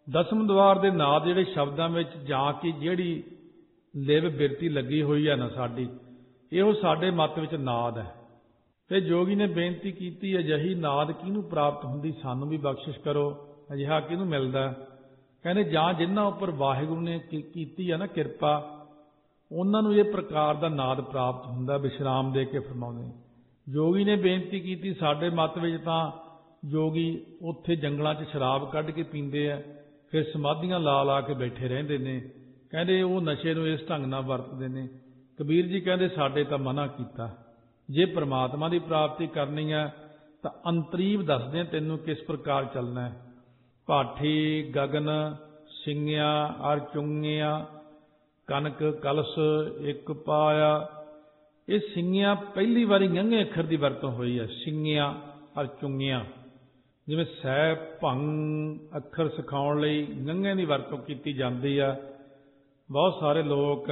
ਦਸਮ ਦੁਆਰ ਦੇ ਨਾਦ ਜਿਹੜੇ ਸ਼ਬਦਾਂ ਵਿੱਚ ਜਾਂ ਕਿ ਜਿਹੜੀ ਲਿਵ ਬਿਰਤੀ ਲੱਗੀ ਹੋਈ ਹੈ ਨਾ ਸਾਡੀ, ਇਹੋ ਸਾਡੇ ਮੱਤ ਵਿੱਚ ਨਾਦ ਹੈ। ਤੇ ਜੋਗੀ ਨੇ ਬੇਨਤੀ ਕੀਤੀ, ਅਜਿਹੀ ਨਾਦ ਕਿਹਨੂੰ ਪ੍ਰਾਪਤ ਹੁੰਦੀ, ਸਾਨੂੰ ਵੀ ਬਖਸ਼ਿਸ਼ ਕਰੋ, ਅਜਿਹਾ ਕਿਹਨੂੰ ਮਿਲਦਾ। ਕਹਿੰਦੇ ਜਾਂ ਜਿਨ੍ਹਾਂ ਉੱਪਰ ਵਾਹਿਗੁਰੂ ਨੇ ਕੀਤੀ ਹੈ ਨਾ ਕਿਰਪਾ, ਉਹਨਾਂ ਨੂੰ ਇਹ ਪ੍ਰਕਾਰ ਦਾ ਨਾਦ ਪ੍ਰਾਪਤ ਹੁੰਦਾ। ਵਿਸ਼ਰਾਮ ਦੇ ਕੇ ਫਰਮਾਉਂਦੇ, ਜੋਗੀ ਨੇ ਬੇਨਤੀ ਕੀਤੀ, ਸਾਡੇ ਮੱਤ ਵਿੱਚ ਤਾਂ ਜੋਗੀ ਉੱਥੇ ਜੰਗਲਾਂ 'ਚ ਸ਼ਰਾਬ ਕੱਢ ਕੇ ਪੀਂਦੇ ਆ, ਫਿਰ ਸਮਾਧੀਆਂ ਲਾ ਲਾ ਕੇ ਬੈਠੇ ਰਹਿੰਦੇ ਨੇ। ਕਹਿੰਦੇ ਉਹ ਨਸ਼ੇ ਨੂੰ ਇਸ ਢੰਗ ਨਾਲ ਵਰਤਦੇ ਨੇ। ਕਬੀਰ ਜੀ ਕਹਿੰਦੇ ਸਾਡੇ ਤਾਂ ਮਨਾ ਕੀਤਾ। ਜੇ ਪ੍ਰਮਾਤਮਾ ਦੀ ਪ੍ਰਾਪਤੀ ਕਰਨੀ ਹੈ ਤਾਂ ਅੰਤਰੀਵ ਦੱਸਦੇ ਆ ਤੈਨੂੰ ਕਿਸ ਪ੍ਰਕਾਰ ਚੱਲਣਾ ਹੈ। ਭਾਠੀ ਗਗਨ ਸਿੰਘਿਆ ਅਰ ਚੁੰਗਿਆ ਕਨਕ ਕਲਸ ਇੱਕ ਪਾਇਆ। ਇਹ ਸਿੰਘਿਆ ਪਹਿਲੀ ਵਾਰੀ ਗੰਘੇ ਅੱਖਰ ਦੀ ਵਰਤੋਂ ਹੋਈ ਹੈ, ਸਿੰਘਿਆ ਅਰ ਚੁੰਗਿਆ। ਜਿਵੇਂ ਸਹਿ ਭੰਗ ਅੱਖਰ ਸਿਖਾਉਣ ਲਈ ਗੰਘੇ ਦੀ ਵਰਤੋਂ ਕੀਤੀ ਜਾਂਦੀ ਆ। ਬਹੁਤ ਸਾਰੇ ਲੋਕ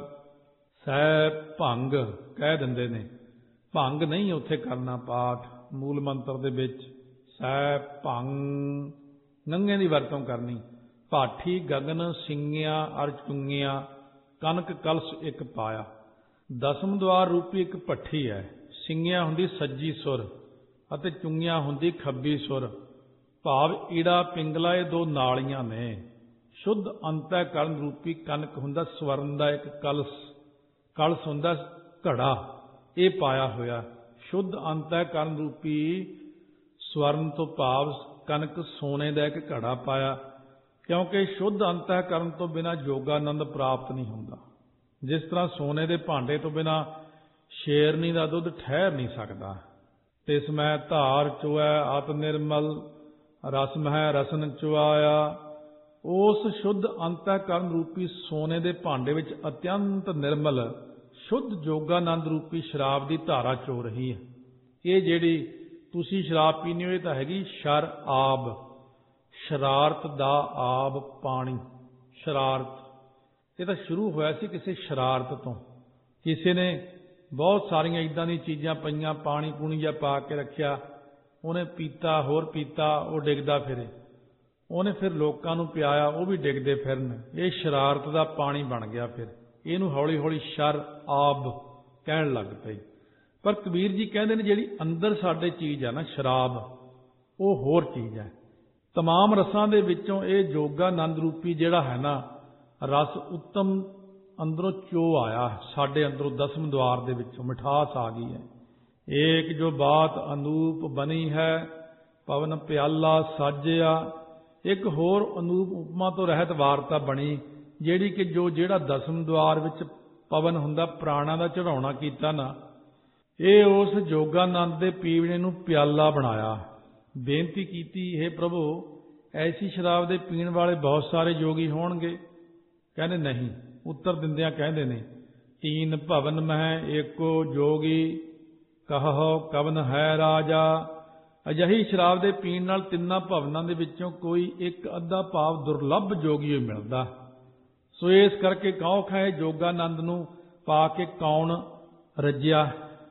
ਸਹਿ ਭੰਗ ਕਹਿ ਦਿੰਦੇ ਨੇ, ਭੰਗ ਨਹੀਂ ਉੱਥੇ ਕਰਨਾ ਪਾਠ ਮੂਲ ਮੰਤਰ ਦੇ ਵਿੱਚ, ਸਹਿ ਭੰਗ ਗੰਘੇ ਦੀ ਵਰਤੋਂ ਕਰਨੀ। ਭਾਠੀ ਗਗਨ ਸਿੰਘਿਆ ਅਰ ਚੁੰਗਿਆ ਕਨਕ ਕਲਸ ਇੱਕ ਪਾਇਆ। ਦਸਮ ਦੁਆਰ ਰੂਪੀ ਇੱਕ ਭੱਠੀ ਹੈ। ਸਿੰਘਿਆ ਹੁੰਦੀ ਸੱਜੀ ਸੁਰ ਅਤੇ ਚੁੰਗਿਆ ਹੁੰਦੀ ਖੱਬੀ ਸੁਰ, ਭਾਵ ਈੜਾ ਪਿੰਗਲਾ, ਇਹ ਦੋ ਨਾਲੀਆਂ ਨੇ। ਸ਼ੁੱਧ ਅੰਤःਕਰਨ ਰੂਪੀ ਕਨਕ ਹੁੰਦਾ ਸਵਰਨ ਦਾ ਇੱਕ ਕਲਸ, ਕਲਸ ਹੁੰਦਾ ਘੜਾ, ਇਹ ਪਾਇਆ ਹੋਇਆ। ਸ਼ੁੱਧ ਅੰਤःਕਰਨ ਰੂਪੀ ਸਵਰਨ ਤੋਂ ਭਾਵ ਕਨਕ ਸੋਨੇ ਦਾ ਇੱਕ ਘੜਾ ਪਾਇਆ, ਕਿਉਂਕਿ ਸ਼ੁੱਧ ਅੰਤःਕਰਨ ਤੋਂ ਬਿਨਾਂ ਯੋਗਾਨੰਦ ਪ੍ਰਾਪਤ ਨਹੀਂ ਹੁੰਦਾ। ਜਿਸ ਤਰ੍ਹਾਂ ਸੋਨੇ ਦੇ ਭਾਂਡੇ ਤੋਂ ਬਿਨਾਂ ਸ਼ੇਰਨੀ ਦਾ ਦੁੱਧ ਠਹਿਰ ਨਹੀਂ ਸਕਦਾ। ਤਿਸ ਮੈਂ ਧਾਰ ਚੁਐ ਅਤ ਨਿਰਮਲ, ਰਸ ਮਹਿ ਰਸਨ ਚੁਆਇਆ। ਉਸ ਸ਼ੁੱਧ ਅੰਤःਕਰਨ ਰੂਪੀ ਸੋਨੇ ਦੇ ਭਾਂਡੇ ਵਿੱਚ ਅਤਿਅੰਤ ਨਿਰਮਲ ਸ਼ੁੱਧ ਯੋਗਾਨੰਦ ਰੂਪੀ ਸ਼ਰਾਬ ਦੀ ਧਾਰਾ ਚੋ ਰਹੀ ਹੈ। ਇਹ ਜਿਹੜੀ ਤੁਸੀਂ ਸ਼ਰਾਬ ਪੀਂਦੇ ਹੋ ਇਹ ਤਾਂ ਹੈਗੀ ਸ਼ਰ ਆਬ, ਸ਼ਰਾਰਤ ਦਾ ਆਬ ਪਾਣੀ। ਸ਼ਰਾਰਤ ਇਹ ਤਾਂ ਸ਼ੁਰੂ ਹੋਇਆ ਸੀ ਕਿਸੇ ਸ਼ਰਾਰਤ ਤੋਂ। ਕਿਸੇ ਨੇ ਬਹੁਤ ਸਾਰੀਆਂ ਇੱਦਾਂ ਦੀਆਂ ਚੀਜ਼ਾਂ ਪਈਆਂ, ਪਾਣੀ ਪੂਣੀ ਜਿਹਾ ਪਾ ਕੇ ਰੱਖਿਆ, ਉਹਨੇ ਪੀਤਾ, ਹੋਰ ਪੀਤਾ, ਉਹ ਡਿੱਗਦਾ ਫਿਰੇ। ਉਹਨੇ ਫਿਰ ਲੋਕਾਂ ਨੂੰ ਪਿਆਇਆ, ਉਹ ਵੀ ਡਿੱਗਦੇ ਫਿਰਨ। ਇਹ ਸ਼ਰਾਰਤ ਦਾ ਪਾਣੀ ਬਣ ਗਿਆ। ਫਿਰ ਇਹਨੂੰ ਹੌਲੀ ਹੌਲੀ ਸ਼ਰ ਆਬ ਕਹਿਣ ਲੱਗ ਪਈ। ਪਰ ਕਬੀਰ ਜੀ ਕਹਿੰਦੇ ਨੇ ਜਿਹੜੀ ਅੰਦਰ ਸਾਡੇ ਚੀਜ਼ ਹੈ ਨਾ ਸ਼ਰਾਬ, ਉਹ ਹੋਰ ਚੀਜ਼ ਹੈ। ਤਮਾਮ ਰਸਾਂ ਦੇ ਵਿੱਚੋਂ ਇਹ ਯੋਗਾਨੰਦ ਰੂਪੀ ਜਿਹੜਾ ਹੈ ਨਾ ਰਸ ਉੱਤਮ ਅੰਦਰੋਂ ਚੋ ਆਇਆ, ਸਾਡੇ ਅੰਦਰੋਂ ਦਸਮ ਦੁਆਰ ਦੇ ਵਿੱਚੋਂ ਮਿਠਾਸ ਆ ਗਈ ਹੈ। ਏਕ ਜੋ ਬਾਤ ਅਨੂਪ ਬਣੀ ਹੈ ਪਵਨ ਪਿਆਲਾ ਸਾਜਿਆ। ਇੱਕ ਹੋਰ ਅਨੂਪ ਉਪਮਾ ਤੋਂ ਰਹਿਤ ਵਾਰਤਾ ਬਣੀ, ਜਿਹੜੀ ਕਿ ਜੋ ਜਿਹੜਾ ਦਸਮ ਦੁਆਰ ਵਿੱਚ ਪਵਨ ਹੁੰਦਾ ਪ੍ਰਾਣਾ ਦਾ ਚੜਾਉਣਾ ਕੀਤਾ ਨਾ, ਇਹ ਉਸ ਯੋਗਾਨੰਦ ਦੇ ਪੀਵਣੇ ਨੂੰ ਪਿਆਲਾ ਬਣਾਇਆ। ਬੇਨਤੀ ਕੀਤੀ, ਹੇ ਪ੍ਰਭੂ ਐਸੀ ਸ਼ਰਾਬ ਦੇ ਪੀਣ ਵਾਲੇ ਬਹੁਤ ਸਾਰੇ ਯੋਗੀ ਹੋਣਗੇ। ਕਹਿੰਦੇ ਨਹੀਂ। ਉੱਤਰ ਦਿੰਦਿਆਂ ਕਹਿੰਦੇ ਨੇ, ਤੀਨ ਭਵਨ ਮਹਿ ਏਕੋ ਜੋਗੀ ਕਹੋ ਕਵਨ ਹੈ ਰਾਜਾ। ਅਜਿਹੀ ਸ਼ਰਾਬ ਦੇ ਪੀਣ ਨਾਲ ਤਿੰਨਾਂ ਭਵਨਾਂ ਦੇ ਵਿੱਚੋਂ ਕੋਈ ਇੱਕ ਅੱਧਾ ਭਾਵ ਦੁਰਲੱਭ ਜੋਗੀ ਮਿਲਦਾ। ਸੋ ਇਸ ਕਰਕੇ ਕਹੋ ਖਾਏ ਯੋਗਾਨੰਦ ਨੂੰ ਪਾ ਕੇ ਕੌਣ ਰੱਜਿਆ।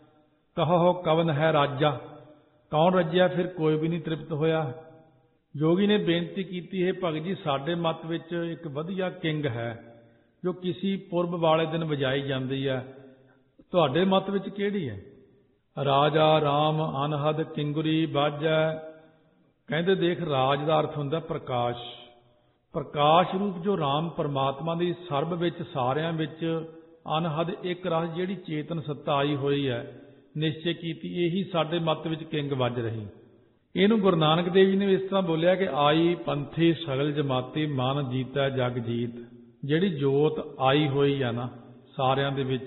ਕਹੋ ਕਵਨ ਹੈ ਰਾਜਾ, ਕੌਣ ਰੱਜਿਆ, ਫਿਰ ਕੋਈ ਵੀ ਨਹੀਂ ਤ੍ਰਿਪਤ ਹੋਇਆ। ਜੋਗੀ ਨੇ ਬੇਨਤੀ ਕੀਤੀ, ਹੈ ਭਗਤ ਜੀ ਸਾਡੇ ਮੱਤ ਵਿੱਚ ਇੱਕ ਵਧੀਆ ਕਿੰਗ ਹੈ ਜੋ ਕਿਸੇ ਪੁਰਬ ਵਾਲੇ ਦਿਨ ਵਜਾਈ ਜਾਂਦੀ ਹੈ, ਤੁਹਾਡੇ ਮੱਤ ਵਿੱਚ ਕਿਹੜੀ ਹੈ। ਰਾਜਾ ਰਾਮ ਅਨਹਦ ਕਿੰਗੁਰੀ ਬਾਜੈ। ਕਹਿੰਦੇ ਦੇਖ, ਰਾਜ ਦਾ ਅਰਥ ਹੁੰਦਾ ਪ੍ਰਕਾਸ਼। ਪ੍ਰਕਾਸ਼ ਰੂਪ ਜੋ ਰਾਮ ਪਰਮਾਤਮਾ ਦੀ ਸਰਬ ਵਿੱਚ ਸਾਰਿਆਂ ਵਿੱਚ ਅਨਹਦ ਇੱਕ ਰਸ ਜਿਹੜੀ ਚੇਤਨ ਸੱਤਾ ਆਈ ਹੋਈ ਹੈ, ਨਿਸ਼ਚੈ ਕੀਤੀ ਇਹੀ ਸਾਡੇ ਮੱਤ ਵਿੱਚ ਕਿੰਗ ਵੱਜ ਰਹੀ। ਇਹਨੂੰ ਗੁਰੂ ਨਾਨਕ ਦੇਵ ਜੀ ਨੇ ਇਸ ਤਰ੍ਹਾਂ ਬੋਲਿਆ ਕਿ ਆਈ ਪੰਥੀ ਸਗਲ ਜਮਾਤੀ ਮਨ ਜੀਤੈ ਜਗ ਜੀਤ। ਜਿਹੜੀ ਜੋਤ ਆਈ ਹੋਈ ਆ ਨਾ ਸਾਰਿਆਂ ਦੇ ਵਿੱਚ,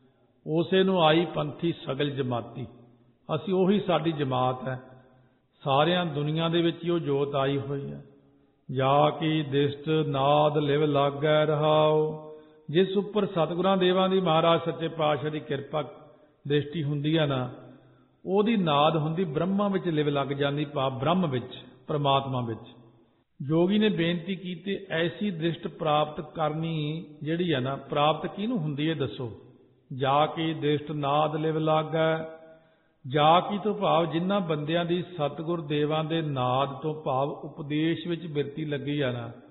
ਉਸੇ ਨੂੰ ਆਈ ਪੰਥੀ ਸਗਲ ਜਮਾਤੀ। ਅਸੀਂ ਉਹੀ ਸਾਡੀ ਜਮਾਤ ਹੈ, ਸਾਰਿਆਂ ਦੁਨੀਆ ਦੇ ਵਿੱਚ ਹੀ ਉਹ ਜੋਤ ਆਈ ਹੋਈ ਹੈ। ਜਾ ਕੀ ਦਿਸ਼ਟ ਨਾਦ ਲਿਵ ਲਾਗੈ ਰਹਾਉ। ਜਿਸ ਉੱਪਰ ਸਤਿਗੁਰਾਂ ਦੇਵਾਂ ਦੀ ਮਹਾਰਾਜ ਸੱਚੇ ਪਾਤਸ਼ਾਹ ਦੀ ਕਿਰਪਾ ਦ੍ਰਿਸ਼ਟੀ ਹੁੰਦੀ ਹੈ ਨਾ, ਉਹਦੀ ਨਾਦ ਹੁੰਦੀ ਬ੍ਰਹਮਾ ਵਿੱਚ ਲਿਵ ਲੱਗ ਜਾਂਦੀ, ਭਾਵ ਬ੍ਰਹਮ ਵਿੱਚ, ਪਰਮਾਤਮਾ ਵਿੱਚ। ਜੋਗੀ ਨੇ ਬੇਨਤੀ ਕੀਤੀ, ਐਸੀ ਦ੍ਰਿਸ਼ਟ ਪ੍ਰਾਪਤ ਕਰਨੀ ਜਿਹੜੀ ਹੈ ਨਾ, ਪ੍ਰਾਪਤ ਕਿਹਨੂੰ ਹੁੰਦੀ ਹੈ ਦੱਸੋ। ਜਾ ਕੀ ਦ੍ਰਿਸ਼ਟ ਨਾਦ ਲਿਵ ਲਾਗੈ। ਜਾ ਕੀ ਤੋਂ ਭਾਵ ਜਿਨ੍ਹਾਂ ਬੰਦਿਆਂ ਦੀ ਸਤਿਗੁਰ ਦੇਵਾਂ ਦੇ ਨਾਦ ਤੋਂ ਭਾਵ ਉਪਦੇਸ਼ ਵਿੱਚ ਬਿਰਤੀ ਲੱਗੀ ਆ ਨਾ,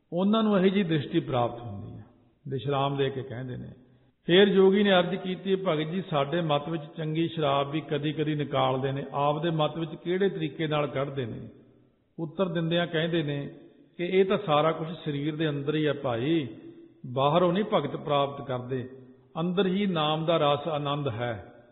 ਉਹਨਾਂ ਨੂੰ ਇਹੋ ਜਿਹੀ ਦ੍ਰਿਸ਼ਟੀ ਪ੍ਰਾਪਤ ਹੁੰਦੀ ਹੈ। ਵਿਸ਼ਰਾਮ ਦੇ ਕੇ ਕਹਿੰਦੇ ਨੇ। ਫਿਰ ਜੋਗੀ ਨੇ ਅਰਜ਼ ਕੀਤੀ, ਭਗਤ ਜੀ ਸਾਡੇ ਮਤ ਵਿੱਚ ਚੰਗੀ ਸ਼ਰਾਬ ਵੀ ਕਦੀ ਕਦੀ ਨਿਕਾਲਦੇ ਨੇ, ਆਪਦੇ ਮਤ ਵਿੱਚ ਕਿਹੜੇ ਤਰੀਕੇ ਨਾਲ ਕੱਢਦੇ ਨੇ? ਉੱਤਰ ਦਿੰਦਿਆਂ ਕਹਿੰਦੇ ਨੇ ਕਿ ਇਹ ਤਾਂ ਸਾਰਾ ਕੁਝ ਸਰੀਰ ਦੇ ਅੰਦਰ ਹੀ ਹੈ ਭਾਈ, ਬਾਹਰੋਂ ਨਹੀਂ ਭਗਤ ਪ੍ਰਾਪਤ ਕਰਦੇ, ਅੰਦਰ ਹੀ ਨਾਮ ਦਾ ਰਸ ਆਨੰਦ ਹੈ।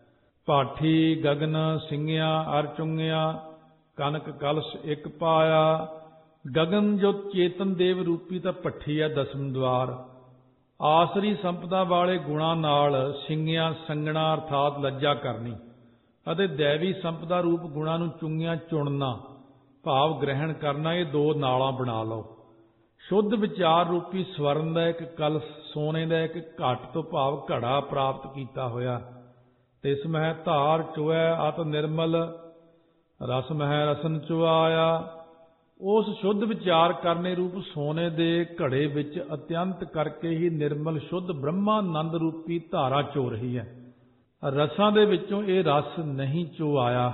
ਪਾਠੀ ਗਗਨ ਸਿੰਘਿਆ ਅਰ ਚੁੰਗਿਆ, ਕਨਕ ਕਲਸ਼ ਇੱਕ ਪਾਇਆ। ਗਗਨ ਜੋ ਚੇਤਨ ਦੇਵ ਰੂਪੀ ਤਾਂ ਭੱਠੀ ਹੈ ਦਸਮ ਦਵਾਰ, ਆਸਰੀ ਸੰਪਦਾ ਵਾਲੇ ਗੁਣਾਂ ਨਾਲ ਸਿੰਘਿਆ ਸੰਗਣਾ ਅਰਥਾਤ ਲੱਜਾ ਕਰਨੀ, ਅਤੇ ਦੇਵੀ ਸੰਪਦਾ ਰੂਪ ਗੁਣਾਂ ਨੂੰ ਚੁੰਗਿਆ ਚੁਣਨਾ ਭਾਵ ਗ੍ਰਹਿਣ ਕਰਨਾ, ਇਹ ਦੋ ਨਾਲਾਂ ਬਣਾ ਲਓ। ਸ਼ੁੱਧ ਵਿਚਾਰ ਰੂਪੀ ਸਵਰਨ ਦਾ ਇੱਕ ਕਲਸ਼, ਸੋਨੇ ਦਾ ਇੱਕ ਘਟ ਤੋਂ ਭਾਵ ਘੜਾ ਪ੍ਰਾਪਤ ਕੀਤਾ ਹੋਇਆ। ਤਿਸ ਮਹਿ ਧਾਰ ਚੁਐ ਅਤ ਨਿਰਮਲ, ਰਸ ਮਹਿ ਰਸਨ ਚੁਆਇਆ। ਉਸ ਸ਼ੁੱਧ ਵਿਚਾਰ ਕਰਨੇ ਰੂਪ ਸੋਨੇ ਦੇ ਘੜੇ ਵਿੱਚ ਅਤਿਅੰਤ ਕਰਕੇ ਹੀ ਨਿਰਮਲ ਸ਼ੁੱਧ ਬ੍ਰਹਮਾਨੰਦ ਰੂਪੀ ਧਾਰਾ ਚੋ ਰਹੀ ਹੈ। ਰਸਾਂ ਦੇ ਵਿੱਚੋਂ ਇਹ ਰਸ ਨਹੀਂ ਚੁਆਇਆ,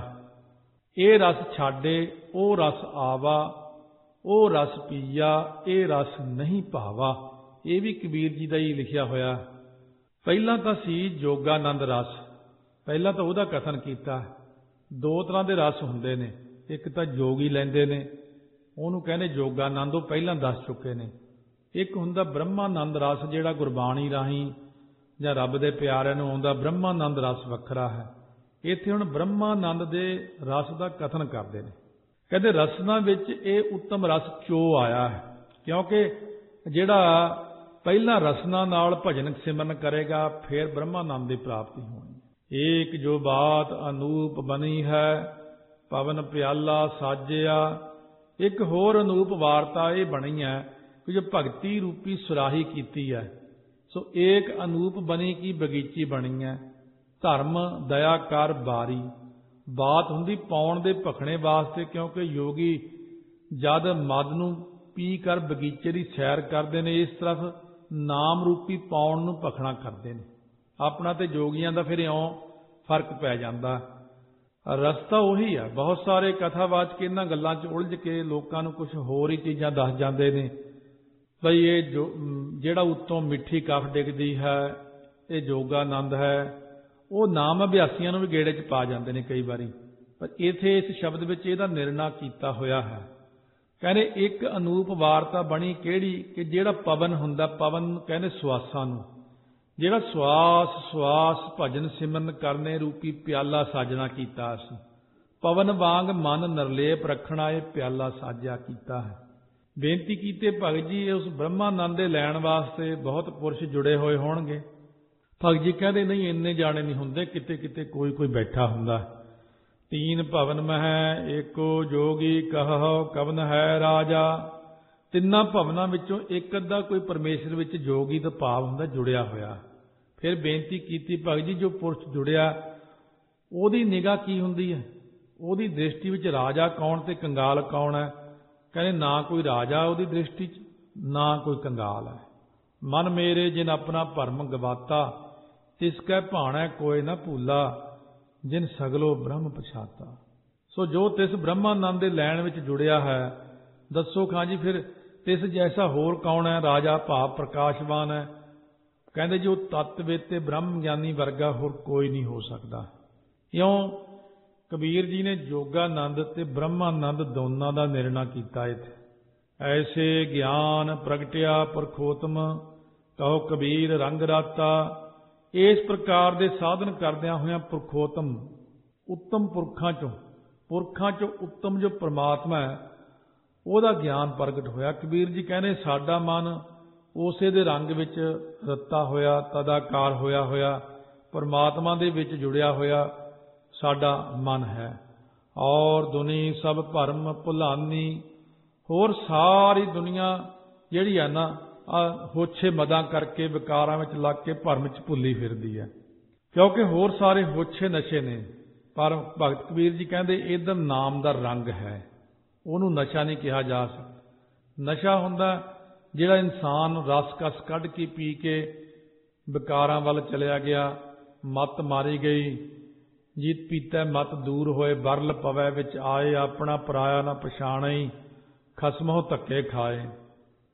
ਇਹ ਰਸ ਛਾਡੇ ਉਹ ਰਸ ਆਵਾ, ਉਹ ਰਸ ਪੀਆ ਇਹ ਰਸ ਨਹੀਂ ਭਾਵਾ। ਇਹ ਵੀ ਕਬੀਰ ਜੀ ਦਾ ਹੀ ਲਿਖਿਆ ਹੋਇਆ। ਪਹਿਲਾਂ ਤਾਂ ਸੀ ਜੋਗਾਨੰਦ ਰਸ, ਪਹਿਲਾਂ ਤਾਂ ਉਹਦਾ ਕਥਨ ਕੀਤਾ। ਦੋ ਤਰ੍ਹਾਂ ਦੇ ਰਸ ਹੁੰਦੇ ਨੇ, ਇੱਕ ਤਾਂ ਜੋਗੀ ਲੈਂਦੇ ਨੇ, ਉਹਨੂੰ ਕਹਿੰਦੇ ਜੋਗਾਨੰਦ, ਉਹ ਪਹਿਲਾਂ ਦੱਸ ਚੁੱਕੇ ਨੇ। ਇੱਕ ਹੁੰਦਾ ਬ੍ਰਹਮਾਨੰਦ ਰਸ, ਜਿਹੜਾ ਗੁਰਬਾਣੀ ਰਾਹੀਂ ਜਾਂ ਰੱਬ ਦੇ ਪਿਆਰਿਆਂ ਨੂੰ ਆਉਂਦਾ, ਬ੍ਰਹਮਾਨੰਦ ਰਸ ਵੱਖਰਾ ਹੈ। ਇੱਥੇ ਹੁਣ ਬ੍ਰਹਮਾਨੰਦ ਦੇ ਰਸ ਦਾ ਕਥਨ ਕਰਦੇ ਨੇ। ਕਹਿੰਦੇ ਰਸਨਾ ਵਿੱਚ ਇਹ ਉੱਤਮ ਰਸ ਚੋ ਆਇਆ ਹੈ, ਕਿਉਂਕਿ ਜਿਹੜਾ ਪਹਿਲਾਂ ਰਸਨਾ ਨਾਲ ਭਜਨ ਸਿਮਰਨ ਕਰੇਗਾ ਫਿਰ ਬ੍ਰਹਮਾਨੰਦ ਦੀ ਪ੍ਰਾਪਤੀ ਹੋਣੀ। ਏਕ ਜੋ ਬਾਤ ਅਨੂਪ ਬਣੀ ਹੈ, ਪਵਨ ਪਿਆਲਾ ਸਾਜਿਆ। ਇੱਕ ਹੋਰ ਅਨੂਪ ਵਾਰਤਾ ਇਹ ਬਣੀ ਹੈ ਕਿ ਜੋ ਭਗਤੀ ਰੂਪੀ ਸੁਰਾਹੀ ਕੀਤੀ ਹੈ, ਸੋ ਏਕ ਅਨੂਪ ਬਣੀ ਕੀ ਬਗੀਚੀ ਬਣੀ ਹੈ। ਧਰਮ ਦਇਆ ਕਰ ਬਾਰੀ, ਬਾਤ ਹੁੰਦੀ ਪਾਉਣ ਦੇ ਭਖਣੇ ਵਾਸਤੇ, ਕਿਉਂਕਿ ਯੋਗੀ ਜਦ ਮਦ ਨੂੰ ਪੀ ਕਰ ਬਗੀਚੇ ਦੀ ਸੈਰ ਕਰਦੇ ਨੇ, ਇਸ ਤਰਫ ਨਾਮ ਰੂਪੀ ਪਾਉਣ ਨੂੰ ਭਖਣਾ ਕਰਦੇ ਨੇ। ਆਪਣਾ ਤੇ ਜੋਗੀਆਂ ਦਾ ਫਿਰ ਇਉਂ ਫਰਕ ਪੈ ਜਾਂਦਾ। ਰਸਤਾ ਉਹੀ ਆ। ਬਹੁਤ ਸਾਰੇ ਕਥਾਵਾਚਕ ਇਹਨਾਂ ਗੱਲਾਂ 'ਚ ਉਲਝ ਕੇ ਲੋਕਾਂ ਨੂੰ ਕੁਝ ਹੋਰ ਹੀ ਚੀਜ਼ਾਂ ਦੱਸ ਜਾਂਦੇ ਨੇ, ਬਈ ਇਹ ਜੋ ਜਿਹੜਾ ਉੱਤੋਂ ਮਿੱਠੀ ਕਫ ਡਿੱਗਦੀ ਹੈ ਇਹ ਜੋਗਾਨੰਦ ਹੈ। ਉਹ ਨਾਮ ਅਭਿਆਸੀਆਂ ਨੂੰ ਵੀ ਗੇੜੇ 'ਚ ਪਾ ਜਾਂਦੇ ਨੇ ਕਈ ਵਾਰੀ, ਪਰ ਇੱਥੇ ਇਸ ਸ਼ਬਦ ਵਿੱਚ ਇਹਦਾ ਨਿਰਣਾ ਕੀਤਾ ਹੋਇਆ ਹੈ। ਕਹਿੰਦੇ ਇੱਕ ਅਨੂਪ ਵਾਰਤਾ ਬਣੀ ਕਿਹੜੀ, ਕਿ ਜਿਹੜਾ ਪਵਨ ਹੁੰਦਾ, ਪਵਨ ਕਹਿੰਦੇ ਸਵਾਸਾਂ ਨੂੰ, ਜਿਹੜਾ ਸਵਾਸ ਸਵਾਸ ਭਜਨ ਸਿਮਰਨ ਕਰਨੇ ਰੂਪੀ ਪਿਆਲਾ ਸਾਜਣਾ ਕੀਤਾ ਅਸੀਂ। ਪਵਨ ਵਾਂਗ ਮਨ ਨਿਰਲੇਪ ਰੱਖਣਾ ਇਹ ਪਿਆਲਾ ਸਾਜਿਆ ਕੀਤਾ ਹੈ। ਬੇਨਤੀ ਕੀਤੇ ਭਗਤ ਜੀ ਉਸ ਬ੍ਰਹਮਾਨੰਦ ਦੇ ਲੈਣ ਵਾਸਤੇ ਬਹੁਤ ਪੁਰਸ਼ ਜੁੜੇ ਹੋਏ ਹੋਣਗੇ। ਭਗਤ ਜੀ ਕਹਿੰਦੇ ਨਹੀਂ, ਇੰਨੇ ਜਾਣੇ ਨਹੀਂ ਹੁੰਦੇ, ਕਿਤੇ ਕਿਤੇ ਕੋਈ ਕੋਈ ਬੈਠਾ ਹੁੰਦਾ। ਤੀਨ ਭਵਨ ਮਹਿ ਏਕੋ ਜੋਗੀ ਕਹੋ ਕਵਨ ਹੈ ਰਾਜਾ। ਤਿੰਨਾਂ ਭਵਨਾਂ ਵਿੱਚੋਂ ਇੱਕ ਅੱਧਾ ਕੋਈ ਪਰਮੇਸ਼ਰ ਵਿੱਚ ਜੋਗੀ ਦਾ ਭਾਵ ਹੁੰਦਾ ਜੁੜਿਆ ਹੋਇਆ। ਫਿਰ ਬੇਨਤੀ ਕੀਤੀ ਭਗਤ ਜੀ ਜੋ ਪੁਰਸ਼ ਜੁੜਿਆ ਉਹਦੀ ਨਿਗਾਹ ਕੀ ਹੁੰਦੀ ਹੈ, ਉਹਦੀ ਦ੍ਰਿਸ਼ਟੀ ਵਿੱਚ ਰਾਜਾ ਕੌਣ ਤੇ ਕੰਗਾਲ ਕੌਣ ਹੈ? ਕਹਿੰਦੇ ਨਾ ਕੋਈ ਰਾਜਾ ਉਹਦੀ ਦ੍ਰਿਸ਼ਟੀ 'ਚ, ਨਾ ਕੋਈ ਕੰਗਾਲ ਹੈ। ਮਨ ਮੇਰੇ ਜਿਨ ਆਪਣਾ ਭਰਮ ਗਵਾਤਾ, ਤਿਸ ਕੈ ਭਾਣੈ ਕੋਇ ਨਾ ਭੂਲਾ, ਜਿਨ ਸਗਲੋ ਬ੍ਰਹਮ ਪਛਾਤਾ। ਸੋ ਜੋ ਤਿਸ ਬ੍ਰਹਮਾਨੰਦ ਦੇ ਲੈਣ ਵਿੱਚ ਜੁੜਿਆ ਹੈ, ਦੱਸੋ ਖਾਂ ਜੀ ਫਿਰ ਤਿਸ ਜੈਸਾ ਹੋਰ ਕੌਣ ਹੈ? ਰਾਜਾ ਭਾਵ ਪ੍ਰਕਾਸ਼ਵਾਨ ਹੈ। ਕਹਿੰਦੇ ਜੋ ਤਤਵੇਤ ਤੇ ਬ੍ਰਹਮ ਗਿਆਨੀ ਵਰਗਾ ਹੋਰ ਕੋਈ ਨਹੀਂ ਹੋ ਸਕਦਾ। ਇਉਂ ਕਬੀਰ ਜੀ ਨੇ ਜੋਗਾਨੰਦ ਤੇ ਬ੍ਰਹਮਾਨੰਦ ਦੋਨਾਂ ਦਾ ਨਿਰਣਾ ਕੀਤਾ ਇੱਥੇ। ਐਸੇ ਗਿਆਨ ਪ੍ਰਗਟਿਆ ਪੁਰਖੋਤਮ, ਕਹੋ ਕਬੀਰ ਰੰਗ ਰਾਤਾ। ਇਸ ਪ੍ਰਕਾਰ ਦੇ ਸਾਧਨ ਕਰਦਿਆਂ ਹੋਇਆਂ ਪੁਰਖੋਤਮ, ਉੱਤਮ ਪੁਰਖਾਂ ਚੋਂ, ਪੁਰਖਾਂ ਚੋਂ ਉੱਤਮ ਜੋ ਪਰਮਾਤਮਾ ਹੈ ਉਹਦਾ ਗਿਆਨ ਪ੍ਰਗਟ ਹੋਇਆ। ਕਬੀਰ ਜੀ ਕਹਿੰਦੇ ਸਾਡਾ ਮਨ ਉਸੇ ਦੇ ਰੰਗ ਵਿੱਚ ਰੱਤਾ ਹੋਇਆ, ਤਦਾਕਾਰ ਹੋਇਆ ਹੋਇਆ, ਪਰਮਾਤਮਾ ਦੇ ਵਿੱਚ ਜੁੜਿਆ ਹੋਇਆ ਸਾਡਾ ਮਨ ਹੈ। ਔਰ ਦੁਨੀ ਸਭ ਭਰਮ ਭੁਲਾਨੀ। ਹੋਰ ਸਾਰੀ ਦੁਨੀਆ ਜਿਹੜੀ ਹੈ ਨਾ ਹੋਛੇ ਮਦਾਂ ਕਰਕੇ ਵਿਕਾਰਾਂ ਵਿੱਚ ਲੱਗ ਕੇ ਭਰਮ 'ਚ ਭੁੱਲੀ ਫਿਰਦੀ ਹੈ, ਕਿਉਂਕਿ ਹੋਰ ਸਾਰੇ ਹੋਛੇ ਨਸ਼ੇ ਨੇ। ਪਰ ਭਗਤ ਕਬੀਰ ਜੀ ਕਹਿੰਦੇ ਇਹਦਾ ਨਾਮ ਦਾ ਰੰਗ ਹੈ, ਉਹਨੂੰ ਨਸ਼ਾ ਨਹੀਂ ਕਿਹਾ ਜਾ ਸਕਦਾ। ਨਸ਼ਾ ਹੁੰਦਾ ਜਿਹੜਾ ਇਨਸਾਨ ਰਸ ਕਸ ਕੱਢ ਕੇ ਪੀ ਕੇ ਵਿਕਾਰਾਂ ਵੱਲ ਚਲਿਆ ਗਿਆ, ਮੱਤ ਮਾਰੀ ਗਈ। ਜੀਤ ਪੀਤਾ ਮਤ ਦੂਰ ਹੋਏ, ਬਰਲ ਪਵੈ ਵਿੱਚ ਆਏ, ਆਪਣਾ ਪਰਾਇਆ ਨਾ ਪਛਾਣਈ, ਖਸਮੋ ਧੱਕੇ ਖਾਏ।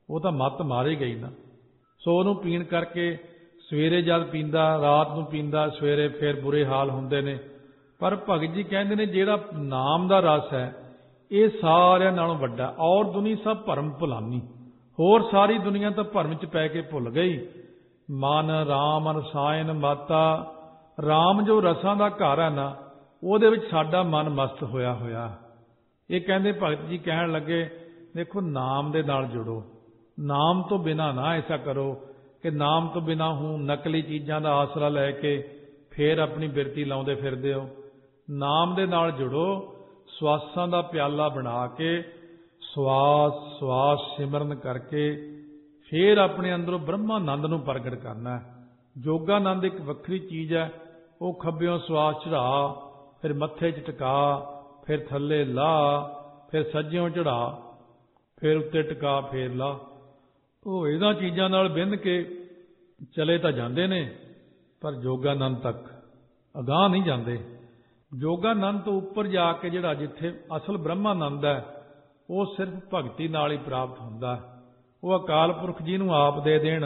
ਉਹ ਤਾਂ ਮੱਤ ਮਾਰੇ ਗਈ ਨਾ। ਸੋ ਉਹਨੂੰ ਪੀਣ ਕਰਕੇ ਸਵੇਰੇ ਜਦ ਪੀਂਦਾ, ਰਾਤ ਨੂੰ ਪੀਂਦਾ, ਸਵੇਰੇ ਫਿਰ ਬੁਰੇ ਹਾਲ ਹੁੰਦੇ ਨੇ। ਪਰ ਭਗਤ ਜੀ ਕਹਿੰਦੇ ਨੇ ਜਿਹੜਾ ਨਾਮ ਦਾ ਰਸ ਹੈ ਇਹ ਸਾਰਿਆਂ ਨਾਲੋਂ ਵੱਡਾ। ਔਰ ਦੁਨੀ ਸਭ ਭਰਮ ਭੁਲਾਨੀ, ਹੋਰ ਸਾਰੀ ਦੁਨੀਆ ਤਾਂ ਭਰਮ 'ਚ ਪੈ ਕੇ ਭੁੱਲ ਗਈ। ਮਨ ਰਾਮ ਰਸਾਇਣ ਮਾਤਾ, ਰਾਮ ਜੋ ਰਸਾਂ ਦਾ ਘਰ ਹੈ ਨਾ, ਉਹਦੇ ਵਿੱਚ ਸਾਡਾ ਮਨ ਮਸਤ ਹੋਇਆ ਹੋਇਆ। ਇਹ ਕਹਿੰਦੇ ਭਗਤ ਜੀ ਕਹਿਣ ਲੱਗੇ, ਦੇਖੋ ਨਾਮ ਦੇ ਨਾਲ ਜੁੜੋ, ਨਾਮ ਤੋਂ ਬਿਨਾਂ ਨਾ ਐਸਾ ਕਰੋ ਕਿ ਨਾਮ ਤੋਂ ਬਿਨਾਂ ਹੂੰ ਨਕਲੀ ਚੀਜ਼ਾਂ ਦਾ ਆਸਰਾ ਲੈ ਕੇ ਫੇਰ ਆਪਣੀ ਬਿਰਤੀ ਲਾਉਂਦੇ ਫਿਰਦੇ ਹੋ। ਨਾਮ ਦੇ ਨਾਲ ਜੁੜੋ, ਸਵਾਸਾਂ ਦਾ ਪਿਆਲਾ ਬਣਾ ਕੇ ਸਵਾਸ ਸਵਾਸ ਸਿਮਰਨ ਕਰਕੇ ਫੇਰ ਆਪਣੇ ਅੰਦਰੋਂ ਬ੍ਰਹਮਾਨੰਦ ਨੂੰ ਪ੍ਰਗਟ ਕਰਨਾ ਹੈ। ਯੋਗਾਨੰਦ ਇੱਕ ਵੱਖਰੀ ਚੀਜ਼ ਹੈ। ਉਹ ਖੱਬਿਓਂ ਸਵਾਸ ਚੜਾ, ਫਿਰ ਮੱਥੇ 'ਚ ਟਿਕਾ, ਫਿਰ ਥੱਲੇ ਲਾ, ਫਿਰ ਸੱਜਿਓਂ ਚੜਾ, ਫਿਰ ਉੱਤੇ ਟਿਕਾ, ਫੇਰ ਲਾ। ਉਹ ਇਹਨਾਂ ਚੀਜ਼ਾਂ ਨਾਲ ਬਿੰਨ ਕੇ ਚਲੇ ਤਾਂ ਜਾਂਦੇ ਨੇ, ਪਰ ਯੋਗਾਨੰਦ ਤੱਕ ਅਗਾਂਹ ਨਹੀਂ ਜਾਂਦੇ। ਯੋਗਾਨੰਦ ਤੋਂ ਉੱਪਰ ਜਾ ਕੇ ਜਿਹੜਾ ਜਿੱਥੇ ਅਸਲ ਬ੍ਰਹਮਾਨੰਦ ਹੈ ਉਹ ਸਿਰਫ ਭਗਤੀ ਨਾਲ ਹੀ ਪ੍ਰਾਪਤ ਹੁੰਦਾ ਹੈ। ਉਹ ਅਕਾਲ ਪੁਰਖ ਜੀ ਨੂੰ ਆਪ ਦੇ ਦੇਣ,